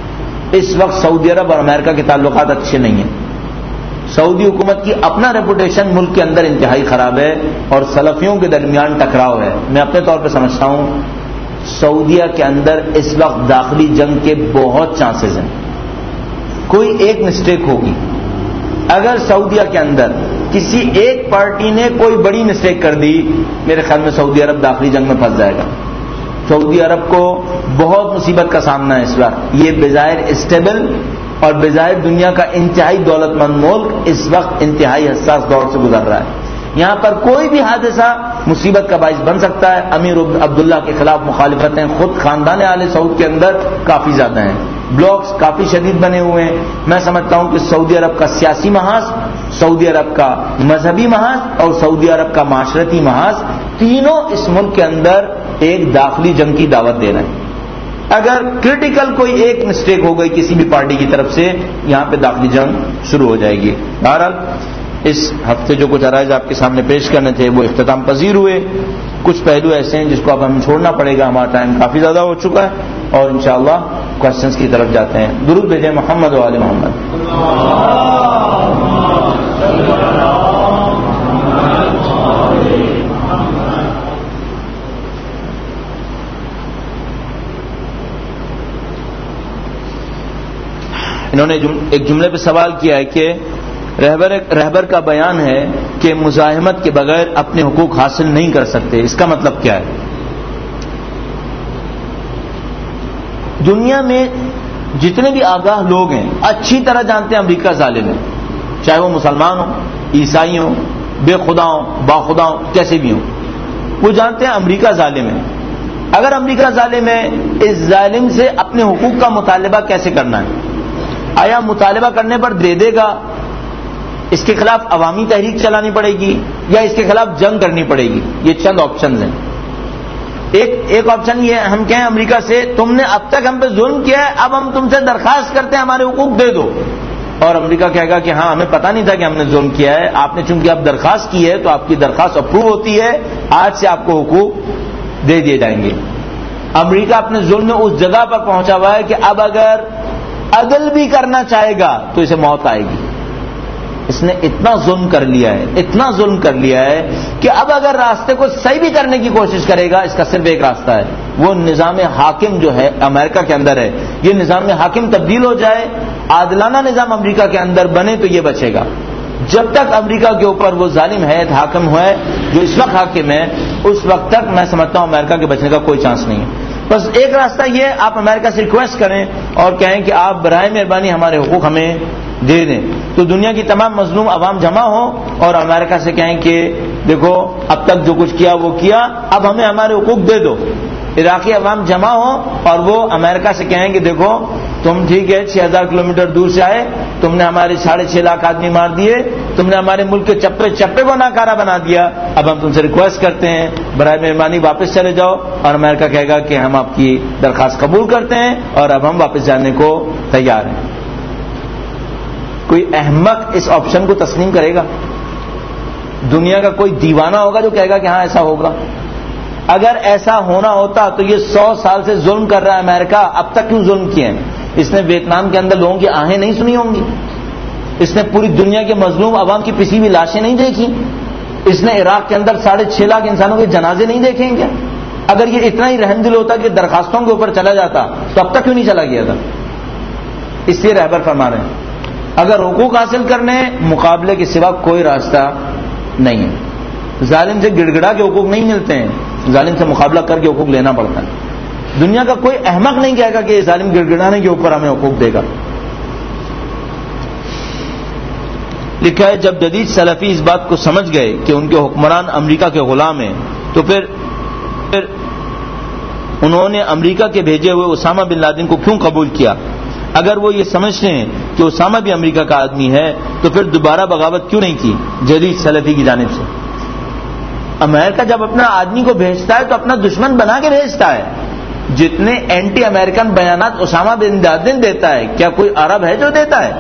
اس وقت سعودی عرب اور امریکہ کے تعلقات اچھے نہیں ہیں۔ سعودی حکومت کی اپنا ریپوٹیشن ملک کے اندر انتہائی خراب ہے اور سلفیوں کے درمیان ٹکراؤ ہے۔ میں اپنے طور پہ سمجھتا ہوں سعودیہ کے اندر اس وقت داخلی جنگ کے بہت چانسز ہیں۔ کوئی ایک مسٹیک ہوگی، اگر سعودیہ کے اندر کسی ایک پارٹی نے کوئی بڑی مسٹیک کر دی، میرے خیال میں سعودی عرب داخلی جنگ میں پھنس جائے گا۔ سعودی عرب کو بہت مصیبت کا سامنا ہے اس وقت۔ یہ بظاہر اسٹیبل اور بظاہر دنیا کا انتہائی دولت مند ملک اس وقت انتہائی حساس دور سے گزر رہا ہے۔ یہاں پر کوئی بھی حادثہ مصیبت کا باعث بن سکتا ہے۔ امیر عبداللہ کے خلاف مخالفتیں خود خاندان آل سعود کے اندر کافی زیادہ ہیں، بلاکس کافی شدید بنے ہوئے ہیں۔ میں سمجھتا ہوں کہ سعودی عرب کا سیاسی محاذ، سعودی عرب کا مذہبی محاذ اور سعودی عرب کا معاشرتی محاذ، تینوں اس ملک کے اندر ایک داخلی جنگ کی دعوت دے رہے ہیں۔ اگر کرٹیکل کوئی ایک مسٹیک ہو گئی کسی بھی پارٹی کی طرف سے، یہاں پہ داخلی جنگ شروع ہو جائے گی۔ بہرحال اس ہفتے جو کچھ عرائض آپ کے سامنے پیش کرنے تھے وہ اختتام پذیر ہوئے۔ کچھ پہلو ایسے ہیں جس کو اب ہمیں چھوڑنا پڑے گا، ہمارا ٹائم کافی زیادہ ہو چکا ہے اور انشاءاللہ کوشچنز کی طرف جاتے ہیں۔ درود بھیجیں محمد و آل محمد۔ انہوں نے ایک جملے پہ سوال کیا ہے کہ رہبر رہبر کا بیان ہے کہ مزاحمت کے بغیر اپنے حقوق حاصل نہیں کر سکتے، اس کا مطلب کیا ہے؟ دنیا میں جتنے بھی آگاہ لوگ ہیں اچھی طرح جانتے ہیں امریکہ ظالم ہے، چاہے وہ مسلمان ہوں، عیسائی ہوں، بے خدا ہوں، با خدا ہوں، کیسے بھی ہوں، وہ جانتے ہیں امریکہ ظالم ہے۔ اگر امریکہ ظالم ہے، اس ظالم سے اپنے حقوق کا مطالبہ کیسے کرنا ہے؟ آیا مطالبہ کرنے پر دے دے گا، اس کے خلاف عوامی تحریک چلانی پڑے گی یا اس کے خلاف جنگ کرنی پڑے گی؟ یہ چند آپشنز ہیں۔ ایک ایک آپشن یہ ہم کہیں امریکہ سے تم نے اب تک ہم پہ ظلم کیا ہے, اب ہم تم سے درخواست کرتے ہیں ہمارے حقوق دے دو, اور امریکہ کہے گا کہ ہاں ہمیں پتہ نہیں تھا کہ ہم نے ظلم کیا ہے, آپ نے چونکہ اب درخواست کی ہے تو آپ کی درخواست اپروو ہوتی ہے, آج سے آپ کو حقوق دے دیے جائیں گے. امریکہ اپنے ظلم میں اس جگہ پر پہنچا ہوا ہے کہ اب اگر عدل بھی کرنا چاہے گا تو اسے موت آئے گی. اس نے اتنا ظلم کر لیا ہے, اتنا ظلم کر لیا ہے کہ اب اگر راستے کو صحیح بھی کرنے کی کوشش کرے گا, اس کا صرف ایک راستہ ہے, وہ نظام حاکم جو ہے امریکہ کے اندر ہے, یہ نظام حاکم تبدیل ہو جائے, عادلانہ نظام امریکہ کے اندر بنے تو یہ بچے گا. جب تک امریکہ کے اوپر وہ ظالم حیت حاکم ہوئے جو اس وقت حاکم ہے, اس وقت تک میں سمجھتا ہوں امریکہ کے بچنے کا کوئی چانس نہیں ہے. بس ایک راستہ یہ, آپ امریکہ سے ریکویسٹ کریں اور کہیں کہ آپ برائے مہربانی ہمارے حقوق ہمیں دے دیں, تو دنیا کی تمام مظلوم عوام جمع ہو اور امریکہ سے کہیں کہ دیکھو اب تک جو کچھ کیا وہ کیا, اب ہمیں ہمارے حقوق دے دو. عراقی عوام جمع ہو اور وہ امریکہ سے کہیں کہ دیکھو تم ٹھیک ہے چھ ہزار کلو میٹر دور سے آئے, تم نے ہمارے ساڑھے چھ لاکھ آدمی مار دیے, تم نے ہمارے ملک کے چپے چپے کو ناکارہ بنا دیا, اب ہم تم سے ریکویسٹ کرتے ہیں برائے مہربانی واپس چلے جاؤ. اور امریکہ کہے گا کہ ہم آپ کی درخواست قبول کرتے ہیں اور اب ہم واپس جانے کو تیار ہیں. کوئی احمق اس آپشن کو تسلیم کرے گا؟ دنیا کا کوئی دیوانہ ہوگا جو کہے گا کہ ہاں ایسا ہوگا؟ اگر ایسا ہونا ہوتا تو یہ سو سال سے ظلم کر رہا ہے امریکہ, اب تک کیوں ظلم کیے ہیں؟ اس نے ویتنام کے اندر لوگوں کی آہیں نہیں سنی ہوں گی, اس نے پوری دنیا کے مظلوم عوام کی پسی ہوئی لاشیں نہیں دیکھی, اس نے عراق کے اندر ساڑھے چھ لاکھ انسانوں کے جنازے نہیں دیکھیں کیا؟ اگر یہ اتنا ہی رحم دل ہوتا کہ درخواستوں کے اوپر چلا جاتا تو اب تک کیوں نہیں چلا گیا تھا؟ اس لیے رہبر فرما رہے ہیں اگر حقوق حاصل کرنے مقابلے کے سوا کوئی راستہ نہیں ہے. ظالم سے گڑ گڑا کے حقوق نہیں ملتے ہیں, ظالم سے مقابلہ کر کے حقوق لینا پڑتا ہے. دنیا کا کوئی احمق نہیں کہے گا کہ یہ ظالم گڑ گڑانے کے اوپر ہمیں حقوق دے گا. لکھا ہے جب جدید سلفی اس بات کو سمجھ گئے کہ ان کے حکمران امریکہ کے غلام ہیں تو پھر پھر انہوں نے امریکہ کے بھیجے ہوئے اسامہ بن لادن کو کیوں قبول کیا؟ اگر وہ یہ سمجھتے ہیں کہ اسامہ بھی امریکہ کا آدمی ہے تو پھر دوبارہ بغاوت کیوں نہیں کی جدید سلفی کی جانب سے؟ امریکہ جب اپنا آدمی کو بھیجتا ہے تو اپنا دشمن بنا کے بھیجتا ہے. جتنے اینٹی امریکن بیانات اسامہ بن لادن دیتا ہے, کیا کوئی عرب ہے جو دیتا ہے؟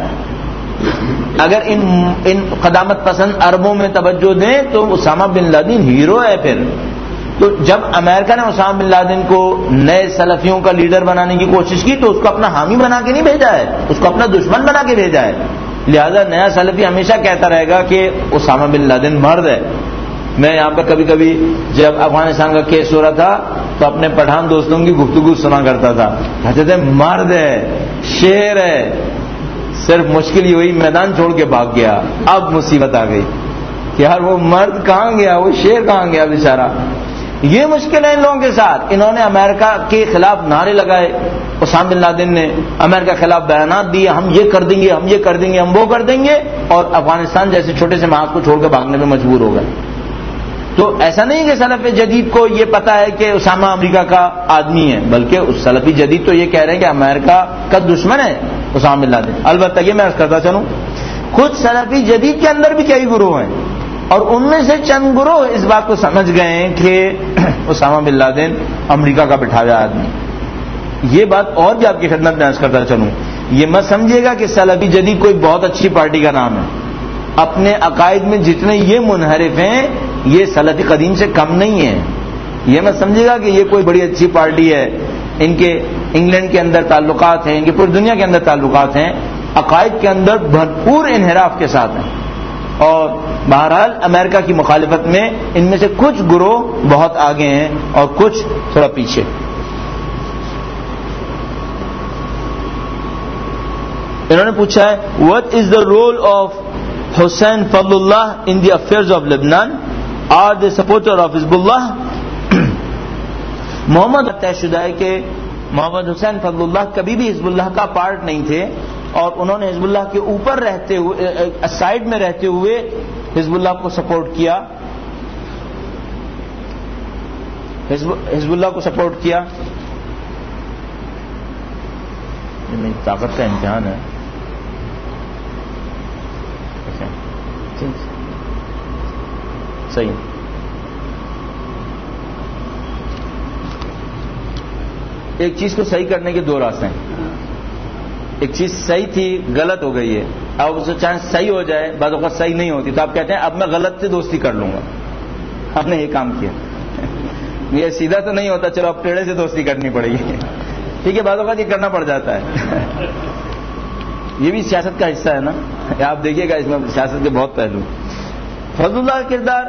اگر ان ان قدامت پسند عربوں میں توجہ دیں تو اسامہ بن لادن ہیرو ہے. پھر تو جب امریکہ نے اسامہ بن لادن کو نئے سلفیوں کا لیڈر بنانے کی کوشش کی تو اس کو اپنا حامی بنا کے نہیں بھیجا ہے, اس کو اپنا دشمن بنا کے بھیجا ہے. لہذا نیا سلفی ہمیشہ کہتا رہے گا کہ اسامہ بن لادن مرد ہے. میں یہاں پہ کبھی کبھی جب افغانستان کا کیس ہو رہا تھا تو اپنے پٹھان دوستوں کی گفتگو سنا کرتا تھا, کہتے تھے مرد ہے, شیر ہے, صرف مشکل ہی ہوئی میدان چھوڑ کے بھاگ گیا. اب مصیبت آ گئی کہ یار وہ مرد کہاں گیا, وہ شیر کہاں گیا بیچارہ. یہ مشکل ہے ان لوگوں کے ساتھ. انہوں نے امریکہ کے خلاف نعرے لگائے, اسامہ بن لادن نے امریکہ کے خلاف بیانات دیے, ہم یہ کر دیں گے, ہم یہ کر دیں گے, ہم وہ کر دیں گے, اور افغانستان جیسے چھوٹے سے محاذ کو چھوڑ کے بھاگنے میں مجبور ہو گئے. تو ایسا نہیں کہ سلف جدید کو یہ پتا ہے کہ اسامہ امریکہ کا آدمی ہے, بلکہ اس سلفی جدید تو یہ کہہ رہے ہیں کہ امریکہ کا دشمن ہے اسامہ بن لادن. البتہ یہ میں عرض کرتا چلوں, خود سلفی جدید کے اندر بھی کئی گروہ ہیں اور ان میں سے چند گروہ اس بات کو سمجھ گئے ہیں کہ اسامہ بن لادن امریکہ کا بٹھا ہوا آدمی. یہ بات اور بھی آپ کی خدمت میں عرض کرتا چلوں, یہ مت سمجھیے گا کہ سلفی جدید کوئی بہت اچھی پارٹی کا نام ہے. اپنے عقائد میں جتنے یہ منحرف ہیں یہ سلفی قدیم سے کم نہیں ہیں. یہ مت سمجھے گا کہ یہ کوئی بڑی اچھی پارٹی ہے, ان کے انگلینڈ کے اندر تعلقات ہیں, ان کے پوری دنیا کے اندر تعلقات ہیں, عقائد کے اندر بھرپور انحراف کے ساتھ ہیں. اور بہرحال امریکہ کی مخالفت میں ان میں سے کچھ گروہ بہت آگے ہیں اور کچھ تھوڑا پیچھے. انہوں نے پوچھا ہے what is the role of Hussein Fadlullah in the affairs of Lebanon? Are they supporter of Hezbollah? محمد طے شدہ ہے کہ محمد حسین فضل اللہ کبھی بھی حزب اللہ کا پارٹ نہیں تھے اور انہوں نے حزب اللہ کے اوپر رہتے ہوئے, سائڈ میں رہتے ہوئے حزب اللہ کو سپورٹ کیا, حزب اللہ کو سپورٹ کیا. یہ میری طاقت کا امتحان ہے. صحیح. ایک چیز کو صحیح کرنے کے دو راستے ہیں. ایک چیز صحیح تھی غلط ہو گئی ہے, اب اسے چاہے صحیح ہو جائے, بعض اوقات صحیح نہیں ہوتی, تو آپ کہتے ہیں اب میں غلط سے دوستی کر لوں گا. آپ نے یہ کام کیا, یہ سیدھا تو نہیں ہوتا, چلو اب ٹیڑھے سے دوستی کرنی پڑے گی. ٹھیک ہے, بعض اوقات یہ کرنا پڑ جاتا ہے. یہ بھی سیاست کا حصہ ہے نا, آپ دیکھیے گا اس میں سیاست کے بہت پہلو. فضل اللہ کا کردار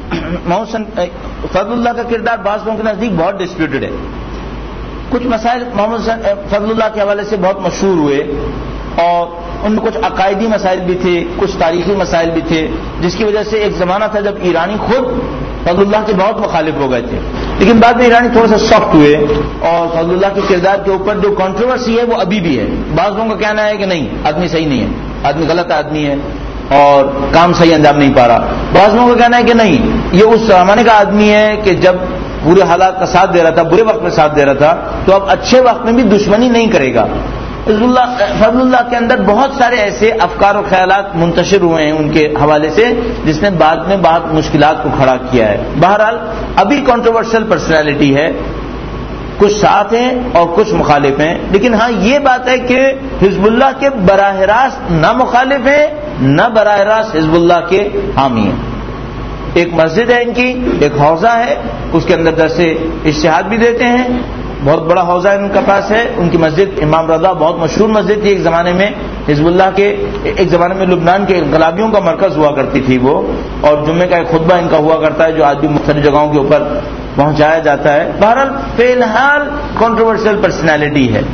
فضل اللہ کا کردار بعض لوگوں کے نزدیک بہت ڈسپیوٹڈ ہے. کچھ مسائل محمد فضل اللہ کے حوالے سے بہت مشہور ہوئے, اور ان میں کچھ عقائدی مسائل بھی تھے, کچھ تاریخی مسائل بھی تھے, جس کی وجہ سے ایک زمانہ تھا جب ایرانی خود فضل اللہ کے بہت مخالف ہو گئے تھے. لیکن بعد میں ایرانی تھوڑا سا سخت ہوئے, اور فضل اللہ کے کردار کے اوپر جو کنٹروورسی ہے وہ ابھی بھی ہے. بعض لوگوں کا کہنا ہے کہ نہیں, آدمی صحیح نہیں ہے, آدمی غلط آدمی ہے اور کام صحیح انجام نہیں پا رہا. بعض لوگوں کا کہنا ہے کہ نہیں, یہ اس زمانے کا آدمی ہے کہ جب برے حالات کا ساتھ دے رہا تھا, برے وقت میں ساتھ دے رہا تھا, تو اب اچھے وقت میں بھی دشمنی نہیں کرے گا. فضل اللہ کے اندر بہت سارے ایسے افکار و خیالات منتشر ہوئے ہیں ان کے حوالے سے, جس نے بعد میں بہت مشکلات کو کھڑا کیا ہے. بہرحال ابھی کنٹروورشل پرسنالٹی ہے, کچھ ساتھ ہیں اور کچھ مخالف ہیں. لیکن ہاں یہ بات ہے کہ حزب اللہ کے براہ راست نہ مخالف ہیں نہ براہ راست حزب اللہ کے حامی ہیں. ایک مسجد ہے ان کی, ایک حوضہ ہے, اس کے اندر درس اجتہاد بھی دیتے ہیں, بہت بڑا حوضہ ان کا پاس ہے. ان کی مسجد امام رضا بہت مشہور مسجد تھی ایک زمانے میں, حزب اللہ کے ایک زمانے میں لبنان کے انقلابیوں کا مرکز ہوا کرتی تھی وہ, اور جمعے کا ایک خطبہ ان کا ہوا کرتا ہے جو آج بھی مختلف جگہوں کے اوپر پہنچایا جاتا ہے. بہرحال فی الحال کنٹروورشل پرسنالٹی ہے.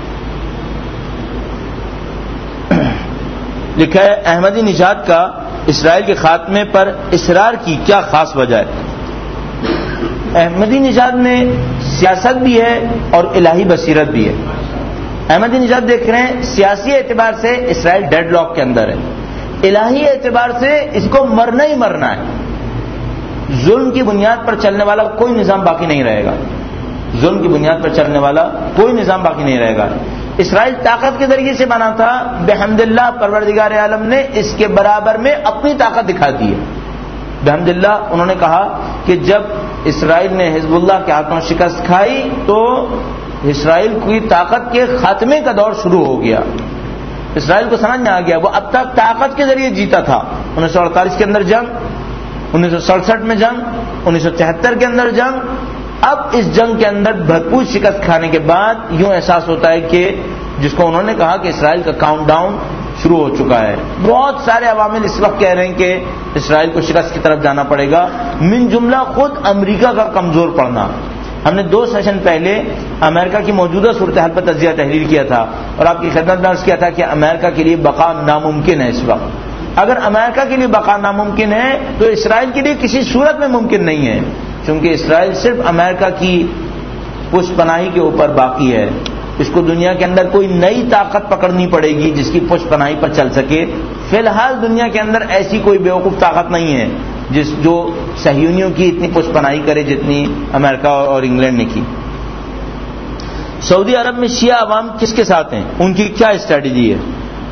لکھا ہے احمدی نژاد کا اسرائیل کے خاتمے پر اصرار کی کیا خاص وجہ ہے. احمدی نژاد میں سیاست بھی ہے اور الہی بصیرت بھی ہے. احمدی نژاد دیکھ رہے ہیں سیاسی اعتبار سے اسرائیل ڈیڈ لاک کے اندر ہے, الہی اعتبار سے اس کو مرنا ہی مرنا ہے. ظلم کی بنیاد پر چلنے والا کوئی نظام باقی نہیں رہے گا, ظلم کی بنیاد پر چلنے والا کوئی نظام باقی نہیں رہے گا. اسرائیل طاقت کے ذریعے سے بنا تھا, بحمد اللہ پروردگار عالم نے اس کے برابر میں اپنی طاقت دکھا دی ہے. بحمد اللہ انہوں نے کہا کہ جب اسرائیل نے حزب اللہ کے ہاتھوں شکست کھائی تو اسرائیل کی طاقت کے خاتمے کا دور شروع ہو گیا. اسرائیل کو سمجھ میں آ گیا, وہ اب تک طاقت کے ذریعے جیتا تھا. انیس سو اڑتالیس کے اندر جنگ, انیس سو سڑسٹھ میں جنگ, انیس سو تہتر کے اندر جنگ. اب اس جنگ کے اندر بھرپور شکست کھانے کے بعد یوں احساس ہوتا ہے کہ جس کو انہوں نے کہا کہ اسرائیل کا کاؤنٹ ڈاؤن شروع ہو چکا ہے. بہت سارے عوامل اس وقت کہہ رہے ہیں کہ اسرائیل کو شکست کی طرف جانا پڑے گا, من جملہ خود امریکہ کا کمزور پڑنا. ہم نے دو سیشن پہلے امریکہ کی موجودہ صورتحال پر تجزیہ تحریر کیا تھا, اور آپ کی خدمت میں عرض کیا تھا کہ امریکہ کے لیے بقا ناممکن ہے اس وقت. اگر امریکہ کے لیے بقا ناممکن ہے تو اسرائیل کے لیے کسی صورت میں ممکن نہیں ہے, کیونکہ اسرائیل صرف امریکہ کی پشت پناہی کے اوپر باقی ہے. اس کو دنیا کے اندر کوئی نئی طاقت پکڑنی پڑے گی جس کی پشت پناہی پر چل سکے. فی الحال دنیا کے اندر ایسی کوئی بیوقوف طاقت نہیں ہے جس جو صہیونیوں کی اتنی پشت پناہی کرے جتنی امریکہ اور انگلینڈ نے کی. سعودی عرب میں شیعہ عوام کس کے ساتھ ہیں, ان کی کیا اسٹریٹجی ہے؟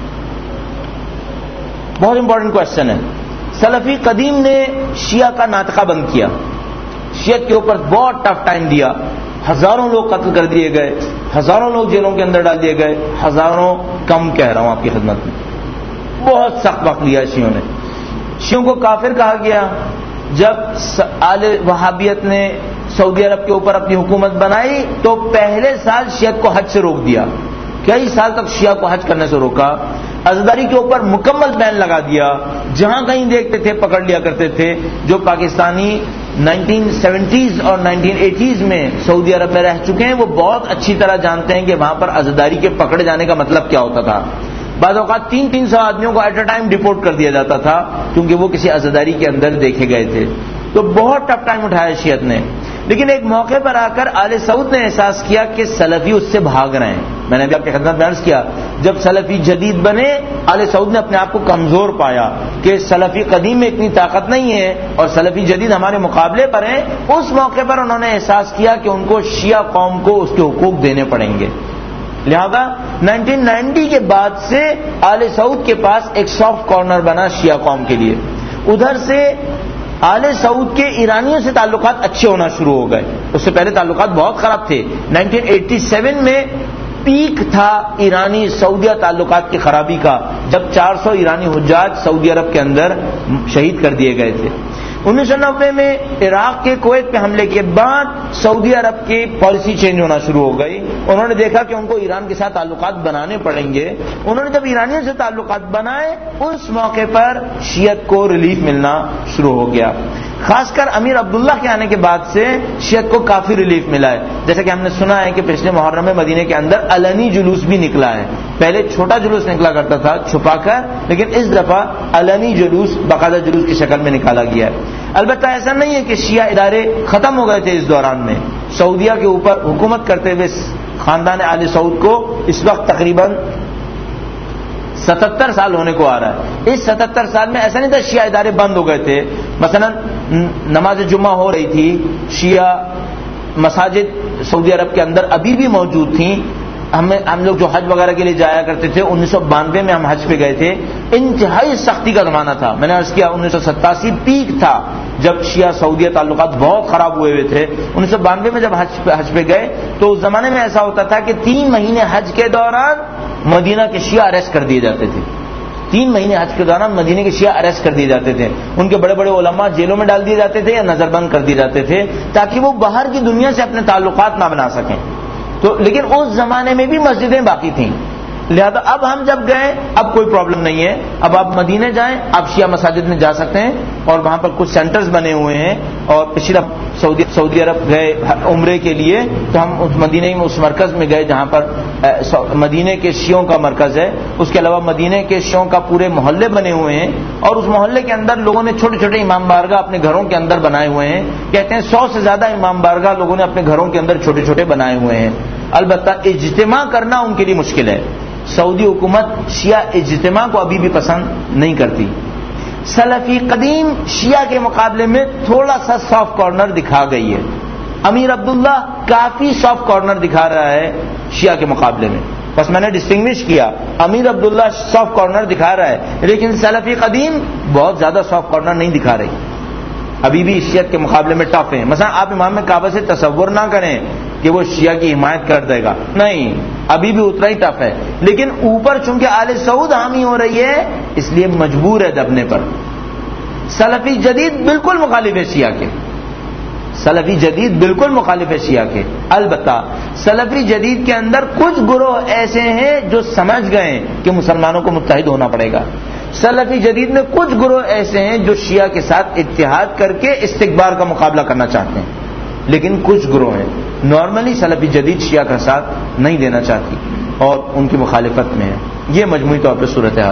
بہت امپورٹنٹ کوشچن ہے. سلفی قدیم نے شیعہ کا ناطقہ بند کیا, شیعت کے اوپر بہت ٹف ٹائم دیا. ہزاروں لوگ قتل کر دیے گئے, ہزاروں لوگ جیلوں کے اندر ڈال دیے گئے, ہزاروں کم کہہ رہا ہوں آپ کی خدمت میں. بہت سخت وقت لیا شیعوں نے. شیعوں کو کافر کہا گیا. جب آل وہابیت نے سعودی عرب کے اوپر اپنی حکومت بنائی تو پہلے سال شیعت کو حج سے روک دیا, کئی سال تک شیعہ کو حج کرنے سے روکا. عزاداری کے اوپر مکمل بین لگا دیا, جہاں کہیں دیکھتے تھے پکڑ لیا کرتے تھے. جو پاکستانی نائنٹین سیونٹیز اور نائنٹین ایٹیز میں سعودی عرب میں رہ چکے ہیں وہ بہت اچھی طرح جانتے ہیں کہ وہاں پر عزاداری کے پکڑے جانے کا مطلب کیا ہوتا تھا. بعض اوقات تین تین سو آدمیوں کو ایٹ اے ٹائم ڈپورٹ کر دیا جاتا تھا کیونکہ وہ کسی عزاداری کے اندر دیکھے گئے تھے. تو بہت ٹف ٹائم اٹھایا شیعت نے. لیکن ایک موقع پر آ کر آل سعود نے احساس کیا کہ سلفی اس سے بھاگ رہے ہیں. میں نے ابھی آپ کی خدمت میں عرض کیا, جب سلفی جدید بنے آل سعود نے اپنے آپ کو کمزور پایا کہ سلفی قدیم میں اتنی طاقت نہیں ہے اور سلفی جدید ہمارے مقابلے پر ہیں. اس موقع پر انہوں نے احساس کیا کہ ان کو شیعہ قوم کو اس کے حقوق دینے پڑیں گے. لہذا نائنٹین نائنٹی کے بعد سے آل سعود کے پاس ایک سافٹ کارنر بنا شیعہ قوم کے لیے. ادھر سے آل سعود کے ایرانیوں سے تعلقات اچھے ہونا شروع ہو گئے. اس سے پہلے تعلقات بہت خراب تھے. نائنٹین ایٹی سیون میں پیک تھا ایرانی سعودیہ تعلقات کی خرابی کا، جب چار سو ایرانی حجاج سعودی عرب کے اندر شہید کر دیے گئے تھے. انیس سو نوے میں عراق کے کویت پہ حملے کے بعد سعودی عرب کی پالیسی چینج ہونا شروع ہو گئی. انہوں نے دیکھا کہ ان کو ایران کے ساتھ تعلقات بنانے پڑیں گے. انہوں نے جب ایرانیوں سے تعلقات بنائے، اس موقع پر شیعت کو ریلیف ملنا شروع ہو گیا. خاص کر امیر عبداللہ کے آنے کے بعد سے شیعت کو کافی ریلیف ملا ہے. جیسا کہ ہم نے سنا ہے کہ پچھلے محرم میں مدینے کے اندر علنی جلوس بھی نکلا ہے. پہلے چھوٹا جلوس نکلا کرتا تھا چھپا کر، لیکن اس دفعہ علنی جلوس باقاعدہ جلوس کی شکل میں نکالا گیا ہے. البتہ ایسا نہیں ہے کہ شیعہ ادارے ختم ہو گئے تھے. اس دوران میں سعودیہ کے اوپر حکومت کرتے ہوئے خاندان آل سعود کو اس وقت تقریباً ستتر سال ہونے کو آ رہا ہے. اس ستتر سال میں ایسا نہیں تھا شیعہ ادارے بند ہو گئے تھے. مثلا نماز جمعہ ہو رہی تھی، شیعہ مساجد سعودی عرب کے اندر ابھی بھی موجود تھیں. ہمیں ہم لوگ جو حج وغیرہ کے لیے جایا کرتے تھے، انیس سو بانوے میں ہم حج پہ گئے تھے. انتہائی سختی کا زمانہ تھا. میں نے عرض کیا انیس سو ستاسی پیک تھا جب شیعہ سعودیہ تعلقات بہت خراب ہوئے ہوئے تھے. انیس سو بانوے میں جب حج پہ حج پہ گئے تو اس زمانے میں ایسا ہوتا تھا کہ تین مہینے حج کے دوران مدینہ کے شیعہ اریسٹ کر دیے جاتے تھے. تین مہینے حج کے دوران مدینے کے شیعہ اریسٹ کر دیے جاتے تھے. ان کے بڑے بڑے علماء جیلوں میں ڈال دیے جاتے تھے یا نظر بند کر دیے جاتے تھے تاکہ وہ باہر کی دنیا سے اپنے تعلقات نہ بنا سکیں. تو لیکن اس زمانے میں بھی مسجدیں باقی تھیں. لہذا اب ہم جب گئے اب کوئی پرابلم نہیں ہے. اب آپ مدینے جائیں، آپ شیعہ مساجد میں جا سکتے ہیں اور وہاں پر کچھ سینٹرز بنے ہوئے ہیں. اور پچھلا سعودی سعودی عرب گئے عمرے کے لیے تو ہم اس مدینے میں اس مرکز میں گئے جہاں پر مدینے کے شیعوں کا مرکز ہے. اس کے علاوہ مدینے کے شیعوں کا پورے محلے بنے ہوئے ہیں اور اس محلے کے اندر لوگوں نے چھوٹے چھوٹے امام بارگاہ اپنے گھروں کے اندر بنائے ہوئے ہیں. کہتے ہیں سو سے زیادہ امام بارگاہ لوگوں نے اپنے گھروں کے اندر چھوٹے چھوٹے بنائے ہوئے ہیں. البتہ اجتماع کرنا ان کے لیے مشکل ہے. سعودی حکومت شیعہ اجتماع کو ابھی بھی پسند نہیں کرتی. سلفی قدیم شیعہ کے مقابلے میں تھوڑا سا سافٹ کارنر دکھا گئی ہے. امیر عبداللہ کافی سافٹ کارنر دکھا رہا ہے شیعہ کے مقابلے میں. بس میں نے ڈسٹنگوش کیا، امیر عبداللہ سافٹ کارنر دکھا رہا ہے لیکن سلفی قدیم بہت زیادہ سافٹ کارنر نہیں دکھا رہی. ابھی بھی شیعت کے مقابلے میں ٹف ہیں. مثلا آپ امام کعبہ سے تصور نہ کریں کہ وہ شیعہ کی حمایت کر دے گا، نہیں، ابھی بھی اتنا ہی ٹف ہے. لیکن اوپر چونکہ آل سعود حامی ہو رہی ہے اس لیے مجبور ہے دبنے پر. سلفی جدید بالکل مخالف ہے شیعہ کے. سلفی جدید بالکل مخالف ہے شیعہ کے. البتہ سلفی جدید کے اندر کچھ گروہ ایسے ہیں جو سمجھ گئے کہ مسلمانوں کو متحد ہونا پڑے گا. سلفی جدید میں کچھ گروہ ایسے ہیں جو شیعہ کے ساتھ اتحاد کر کے استکبار کا مقابلہ کرنا چاہتے ہیں. لیکن کچھ گروہ ہیں نارملی سلفی جدید شیعہ کا ساتھ نہیں دینا چاہتی اور ان کی مخالفت میں ہے. یہ مجموعی طور پر صورتحال.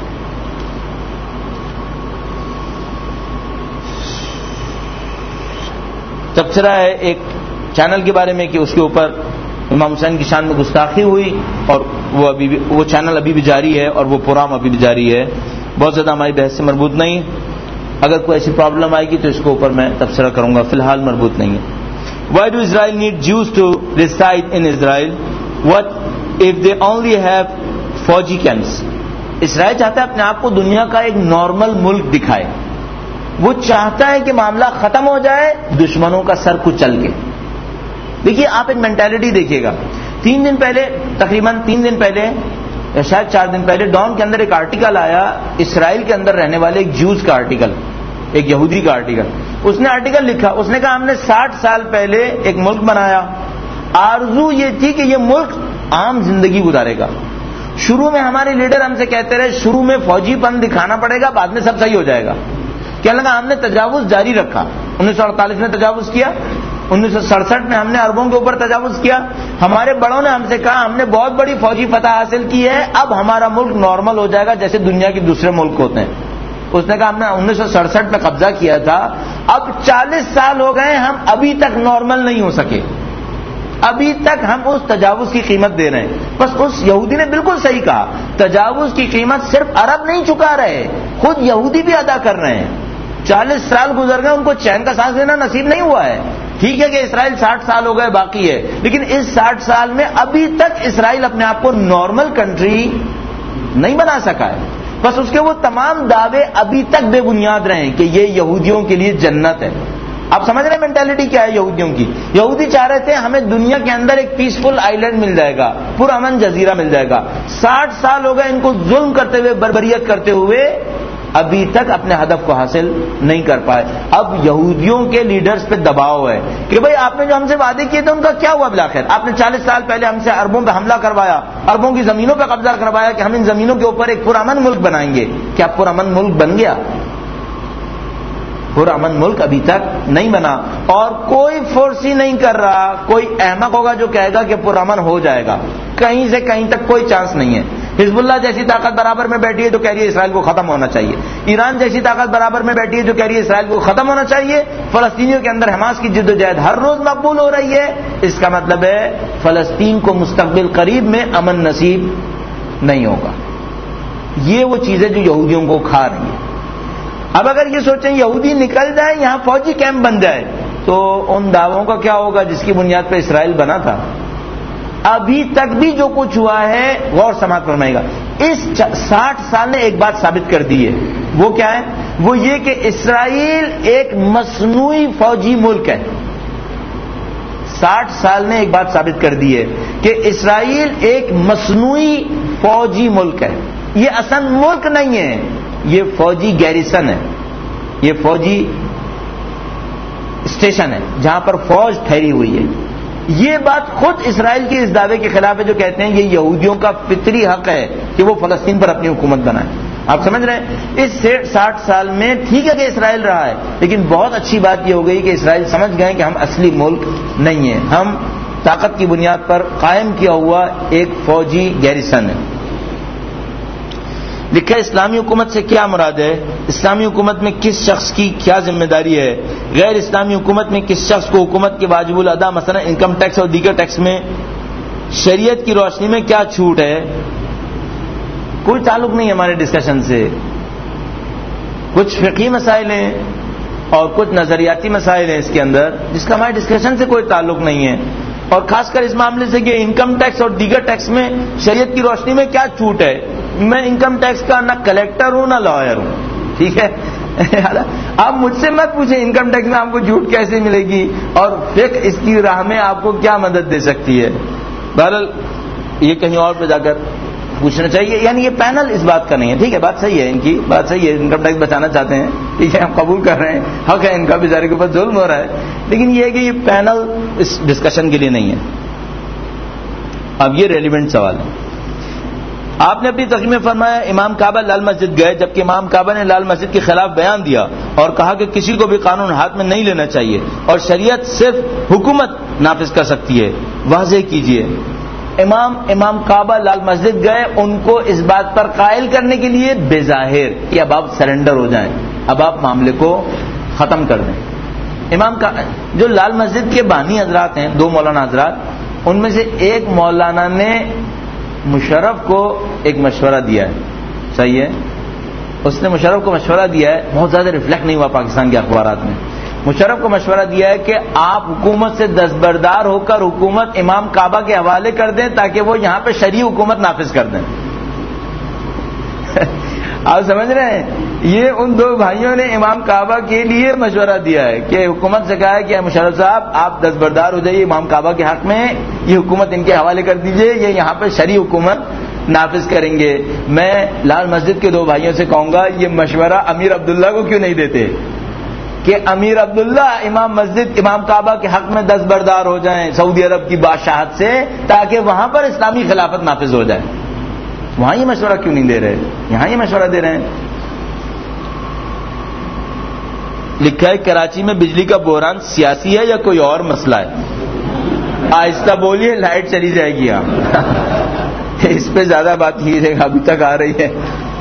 تبصرہ ہے ایک چینل کے بارے میں کہ اس کے اوپر امام حسین کی شان میں گستاخی ہوئی اور وہ ابھی بھی وہ چینل ابھی بھی جاری ہے اور وہ پروگرام ابھی بھی جاری ہے. بہت زیادہ ہماری بحث سے مربوط نہیں. اگر کوئی ایسی پرابلم آئے گی تو اس کے اوپر میں تبصرہ کروں گا، فی الحال مربوط نہیں ہے. Why do Israel need Jews to reside in Israel? What if they only have فوجی camps? اسرائیل چاہتا ہے اپنے آپ کو دنیا کا ایک نارمل ملک دکھائے. وہ چاہتا ہے کہ معاملہ ختم ہو جائے دشمنوں کا سر کچل کے. دیکھیے آپ ایک مینٹالٹی دیکھیے گا. تین دن پہلے تقریباً تین دن پہلے یا شاید چار دن پہلے ڈان کے اندر ایک آرٹیکل آیا اسرائیل کے اندر رہنے والے ایک جوز کا آرٹیکل، ایک یہودی کا آرٹیکل. اس نے آرٹیکل لکھا، اس نے کہا ہم نے ساٹھ سال پہلے ایک ملک بنایا، آرزو یہ تھی کہ یہ ملک عام زندگی گزارے گا. شروع میں ہمارے لیڈر ہم سے کہتے رہے شروع میں فوجی پن دکھانا پڑے گا، بعد میں سب صحیح ہو جائے گا. کیا لگا ہم نے تجاوز جاری رکھا. انیس سو اڑتالیس میں تجاوز کیا، انیس سو سڑسٹھ میں ہم نے عربوں کے اوپر تجاوز کیا. ہمارے بڑوں نے ہم سے کہا ہم نے بہت بڑی فوجی فتح حاصل کی ہے، اب ہمارا ملک نارمل ہو جائے گا جیسے دنیا کے دوسرے ملک ہوتے ہیں. اس نے کہا ہم نے انیس سو سڑسٹھ میں قبضہ کیا تھا، اب چالیس سال ہو گئے ہم ابھی تک نارمل نہیں ہو سکے، ابھی تک ہم اس تجاوز کی قیمت دے رہے ہیں. بس اس یہودی نے بالکل صحیح کہا، تجاوز کی قیمت صرف عرب نہیں چکا رہے، خود یہودی بھی ادا کر رہے ہیں. چالیس سال گزر گئے ان کو چین کا سانس لینا نصیب نہیں ہوا ہے. ٹھیک ہے کہ اسرائیل ساٹھ سال ہو گئے باقی ہے، لیکن اس ساٹھ سال میں ابھی تک اسرائیل اپنے آپ کو نارمل کنٹری نہیں بنا سکا ہے. بس اس کے وہ تمام دعوے ابھی تک بے بنیاد رہے ہیں کہ یہ یہودیوں کے لیے جنت ہے. آپ سمجھ رہے ہیں مینٹالٹی کیا ہے یہودیوں کی؟ یہودی چاہ رہے تھے ہمیں دنیا کے اندر ایک پیسفل آئی لینڈ مل جائے گا, پرامن جزیرہ مل جائے گا. ساٹھ سال ہو گئے ان کو ظلم کرتے ہوئے, بربریت کرتے ہوئے, ابھی تک اپنے ہدف کو حاصل نہیں کر پائے. اب یہودیوں کے لیڈرز پہ دباؤ ہے کہ بھئی آپ نے جو ہم سے وعدے کیے تھے ان کا کیا ہوا بالآخر؟ آپ نے چالیس سال پہلے ہم سے اربوں پہ حملہ کروایا, اربوں کی زمینوں پہ قبضہ کروایا کہ ہم ان زمینوں کے اوپر ایک پرامن ملک بنائیں گے. کیا پرامن ملک بن گیا؟ پرامن ملک ابھی تک نہیں بنا, اور کوئی فورس ہی نہیں کر رہا. کوئی احمق ہوگا جو کہے گا کہ پرامن ہو جائے گا. کہیں سے کہیں تک کوئی چانس نہیں ہے. حزب اللہ جیسی طاقت برابر میں بیٹھی ہے جو کہہ رہی ہے اسرائیل کو ختم ہونا چاہیے. ایران جیسی طاقت برابر میں بیٹھی ہے جو کہہ رہی ہے اسرائیل کو ختم ہونا چاہیے. فلسطینیوں کے اندر حماس کی جد و جہد ہر روز مقبول ہو رہی ہے. اس کا مطلب ہے فلسطین کو مستقبل قریب میں امن نصیب نہیں ہوگا. یہ وہ چیزیں جو یہودیوں کو کھا رہی ہیں. اب اگر یہ سوچیں یہودی نکل جائے, یہاں فوجی کیمپ بن جائے, تو ان دعووں کا کیا ہوگا جس کی بنیاد پہ اسرائیل بنا تھا؟ ابھی تک بھی جو کچھ ہوا ہے, غور سماعت فرمائے گا, اس ساٹھ سال نے ایک بات ثابت کر دی ہے. وہ کیا ہے؟ وہ یہ کہ اسرائیل ایک مصنوعی فوجی ملک ہے. ساٹھ سال نے ایک بات ثابت کر دی ہے کہ اسرائیل ایک مصنوعی فوجی ملک ہے. یہ اصل ملک نہیں ہے, یہ فوجی گیریسن ہے, یہ فوجی اسٹیشن ہے جہاں پر فوج ٹھہری ہوئی ہے. یہ بات خود اسرائیل کے اس دعوے کے خلاف ہے جو کہتے ہیں یہ یہودیوں کا فطری حق ہے کہ وہ فلسطین پر اپنی حکومت بنائیں. آپ سمجھ رہے ہیں اس ساٹھ سال میں ٹھیک ہے کہ اسرائیل رہا ہے, لیکن بہت اچھی بات یہ ہو گئی کہ اسرائیل سمجھ گئے کہ ہم اصلی ملک نہیں ہیں, ہم طاقت کی بنیاد پر قائم کیا ہوا ایک فوجی گیریسن ہے. لکھا ہے اسلامی حکومت سے کیا مراد ہے؟ اسلامی حکومت میں کس شخص کی کیا ذمہ داری ہے؟ غیر اسلامی حکومت میں کس شخص کو حکومت کے واجب الادا مثلا انکم ٹیکس اور دیگر ٹیکس میں شریعت کی روشنی میں کیا چھوٹ ہے؟ کوئی تعلق نہیں ہے ہمارے ڈسکشن سے. کچھ فقہی مسائل ہیں اور کچھ نظریاتی مسائل ہیں اس کے اندر جس کا ہمارے ڈسکشن سے کوئی تعلق نہیں ہے, اور خاص کر اس معاملے سے کہ انکم ٹیکس اور دیگر ٹیکس میں شریعت کی روشنی میں کیا چھوٹ ہے. میں انکم ٹیکس کا نہ کلیکٹر ہوں نہ لائر ہوں, ٹھیک ہے. آپ مجھ سے مت پوچھیں انکم ٹیکس میں آپ کو چھوٹ کیسے ملے گی اور فقہ اس کی راہ میں آپ کو کیا مدد دے سکتی ہے. بہرحال یہ کہیں اور پہ جا کر پوچھنا چاہیے. یعنی یہ پینل اس بات کا نہیں ہے, ٹھیک ہے, بات صحیح ہے, ان کی بات صحیح ہے, انکم ٹیکس بچانا چاہتے ہیں, ٹھیک ہے, ہم قبول کر رہے ہیں, حق ہے ان کا, بیچارے کے اوپر ظلم ہو رہا ہے, لیکن یہ ہے کہ یہ پینل اس ڈسکشن کے لیے نہیں ہے. اب یہ ریلیونٹ سوال ہے. آپ نے اپنی تقریر میں فرمایا امام کعبہ لال مسجد گئے, جبکہ امام کعبہ نے لال مسجد کے خلاف بیان دیا اور کہا کہ کسی کو بھی قانون ہاتھ میں نہیں لینا چاہیے اور شریعت صرف حکومت نافذ کر سکتی ہے. واضح کیجیے. امام امام کعبہ لال مسجد گئے ان کو اس بات پر قائل کرنے کے لیے بظاہر کہ اب آپ سرنڈر ہو جائیں, اب آپ معاملے کو ختم کر دیں. امام کا جو لال مسجد کے بانی حضرات ہیں, دو مولانا حضرات, ان میں سے ایک مولانا نے مشرف کو ایک مشورہ دیا ہے, صحیح ہے, اس نے مشرف کو مشورہ دیا ہے, بہت زیادہ ریفلیکٹ نہیں ہوا پاکستان کے اخبارات میں. مشرف کو مشورہ دیا ہے کہ آپ حکومت سے دستبردار ہو کر حکومت امام کعبہ کے حوالے کر دیں تاکہ وہ یہاں پہ شرعی حکومت نافذ کر دیں. آپ سمجھ رہے ہیں, یہ ان دو بھائیوں نے امام کعبہ کے لیے مشورہ دیا ہے کہ حکومت سے کہا ہے کہ مشرف صاحب آپ دستبردار ہو جائیے امام کعبہ کے حق میں, یہ حکومت ان کے حوالے کر دیجئے, یہ یہاں پہ شرعی حکومت نافذ کریں گے. میں لال مسجد کے دو بھائیوں سے کہوں گا یہ مشورہ امیر عبداللہ کو کیوں نہیں دیتے کہ امیر عبداللہ امام مسجد امام کعبہ کے حق میں دستبردار ہو جائیں سعودی عرب کی بادشاہت سے تاکہ وہاں پر اسلامی خلافت نافذ ہو جائے. وہاں یہ مشورہ کیوں نہیں دے رہے, یہاں یہ مشورہ دے رہے ہیں. لکھا ہے کراچی میں بجلی کا بحران سیاسی ہے یا کوئی اور مسئلہ ہے؟ آہستہ بولیے, لائٹ چلی جائے گی. آپ اس پہ زیادہ بات کیجیے گا, ابھی تک آ رہی ہے.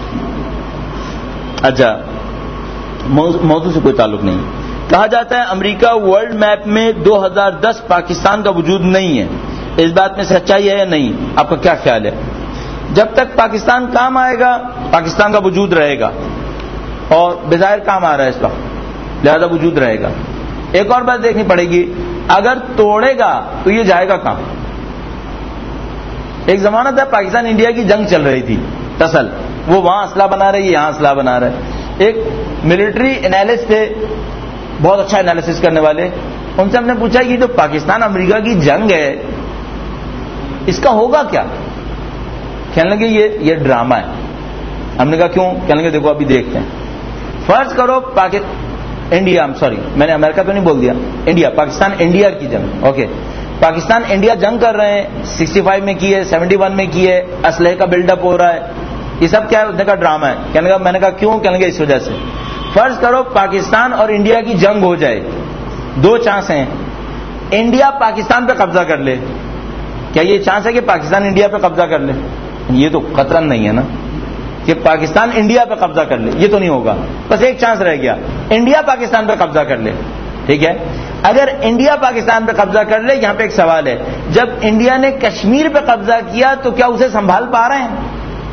اچھا, موضوع سے کوئی تعلق نہیں. کہا جاتا ہے امریکہ ورلڈ میپ میں دو ہزار دس پاکستان کا وجود نہیں ہے, اس بات میں سچائی ہے یا نہیں؟ آپ کا کیا خیال ہے؟ جب تک پاکستان کام آئے گا پاکستان کا وجود رہے گا, اور بظاہر کام آ رہا ہے اس وقت, لہذا وجود رہے گا. ایک اور بات دیکھنی پڑے گی, اگر توڑے گا تو یہ جائے گا کہاں؟ ایک زمانہ تھا پاکستان انڈیا کی جنگ چل رہی تھی, ٹسل, وہ وہاں اسلحہ بنا رہے ہیں, یہاں اسلحہ بنا رہے ہیں. ایک ملٹری انالسٹ تھے, بہت اچھا انالیسس کرنے والے, ان سے ہم نے پوچھا کہ جو پاکستان امریکہ کی جنگ ہے اس کا ہوگا کیا؟ کہنے لگے یہ یہ ڈرامہ ہے. ہم نے کہا کیوں؟ کہنے لگے دیکھو ابھی دیکھتے ہیں. فرض کرو پاکستان انڈیا سوری میں نے امریکہ تو نہیں بول دیا, انڈیا پاکستان انڈیا کی جنگ, اوکے پاکستان انڈیا جنگ کر رہے ہیں, سکسٹی فائیو میں کی ہے, سیونٹی ون میں کی ہے, اسلحے کا بلڈ اپ ہو رہا ہے, یہ سب کیا ہے؟ اس نے کہا ڈرامہ ہے. کہنے لگا میں نے کہا کیوں؟ کہنے لگے اس وجہ سے. فرض کرو پاکستان اور انڈیا کی جنگ ہو جائے, دو چانس ہیں, انڈیا پاکستان پہ قبضہ کر لے, کیا یہ چانس ہے کہ پاکستان انڈیا پہ قبضہ کر لے؟ یہ تو قطراً نہیں ہے نا کہ پاکستان انڈیا پہ قبضہ کر لے, یہ تو نہیں ہوگا. بس ایک چانس رہ گیا, انڈیا پاکستان پہ قبضہ کر لے. ٹھیک ہے, اگر انڈیا پاکستان پہ قبضہ کر لے, یہاں پہ ایک سوال ہے, جب انڈیا نے کشمیر پہ قبضہ کیا تو کیا اسے سنبھال پا رہے ہیں؟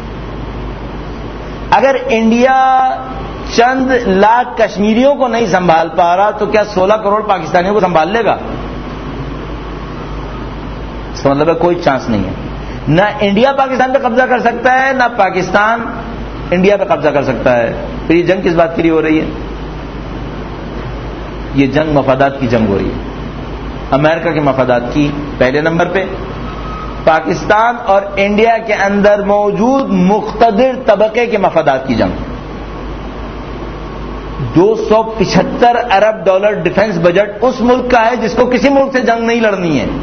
اگر انڈیا چند لاکھ کشمیریوں کو نہیں سنبھال پا رہا تو کیا سولہ کروڑ پاکستانیوں کو سنبھال لے گا؟ اس کا مطلب ہے کوئی چانس نہیں ہے. نہ انڈیا پاکستان پہ قبضہ کر سکتا ہے, نہ پاکستان انڈیا پہ قبضہ کر سکتا ہے. پھر یہ جنگ کس بات کے لیے ہو رہی ہے؟ یہ جنگ مفادات کی جنگ ہو رہی ہے, امریکہ کے مفادات کی پہلے نمبر پہ, پاکستان اور انڈیا کے اندر موجود مقتدر طبقے کے مفادات کی جنگ. دو سو پچہتر ارب ڈالر ڈیفنس بجٹ اس ملک کا ہے جس کو کسی ملک سے جنگ نہیں لڑنی ہے.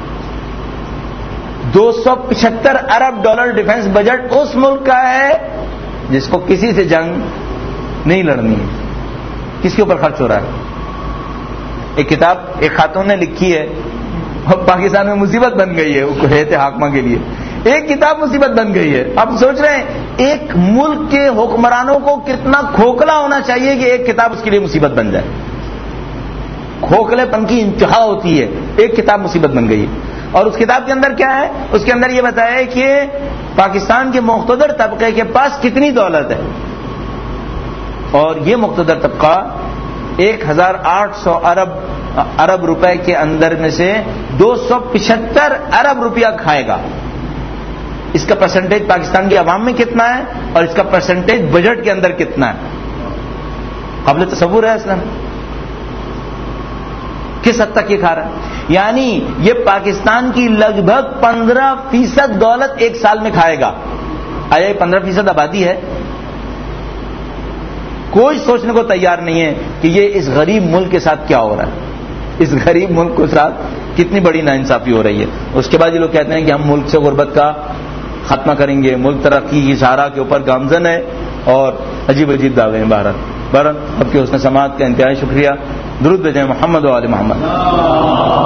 دو سو پچہتر ارب ڈالر ڈیفنس بجٹ اس ملک کا ہے جس کو کسی سے جنگ نہیں لڑنی ہے. کس کے اوپر خرچ ہو رہا ہے؟ ایک کتاب ایک خاتون نے لکھی ہے, اور پاکستان میں مصیبت بن گئی ہے حیثیت حاکمہ کے لیے. ایک کتاب مصیبت بن گئی ہے. اب سوچ رہے ہیں ایک ملک کے حکمرانوں کو کتنا کھوکھلا ہونا چاہیے کہ ایک کتاب اس کے لیے مصیبت بن جائے. کھوکھلے پن کی انتہا ہوتی ہے, ایک کتاب مصیبت بن گئی ہے. اور اس کتاب کے اندر کیا ہے؟ اس کے اندر یہ بتایا ہے کہ پاکستان کے مقتدر طبقے کے پاس کتنی دولت ہے, اور یہ مقتدر طبقہ ایک ہزار آٹھ سو ارب ارب روپے کے اندر میں سے دو سو پچہتر ارب روپیہ کھائے گا. اس کا پرسنٹیج پاکستان کی عوام میں کتنا ہے, اور اس کا پرسنٹیج بجٹ کے اندر کتنا ہے؟ قابل تصور ہے اصلا کس حد تک یہ کھا رہا ہے. یعنی یہ پاکستان کی لگ بھگ پندرہ فیصد دولت ایک سال میں کھائے گا. آیا یہ پندرہ فیصد آبادی ہے؟ کوئی سوچنے کو تیار نہیں ہے کہ یہ اس غریب ملک کے ساتھ کیا ہو رہا ہے, اس غریب ملک کے ساتھ کتنی بڑی ناانصافی ہو رہی ہے. اس کے بعد یہ لوگ کہتے ہیں کہ ہم ملک سے غربت کا ختمہ کریں گے, ملک ترقی کی شاہراہ کے اوپر گامزن ہے, اور عجیب عجیب دعوے ہیں. بہرحال بہرحال اب کے حسن سماعت کا انتہائی شکریہ. درود بھیجیں محمد و آل محمد.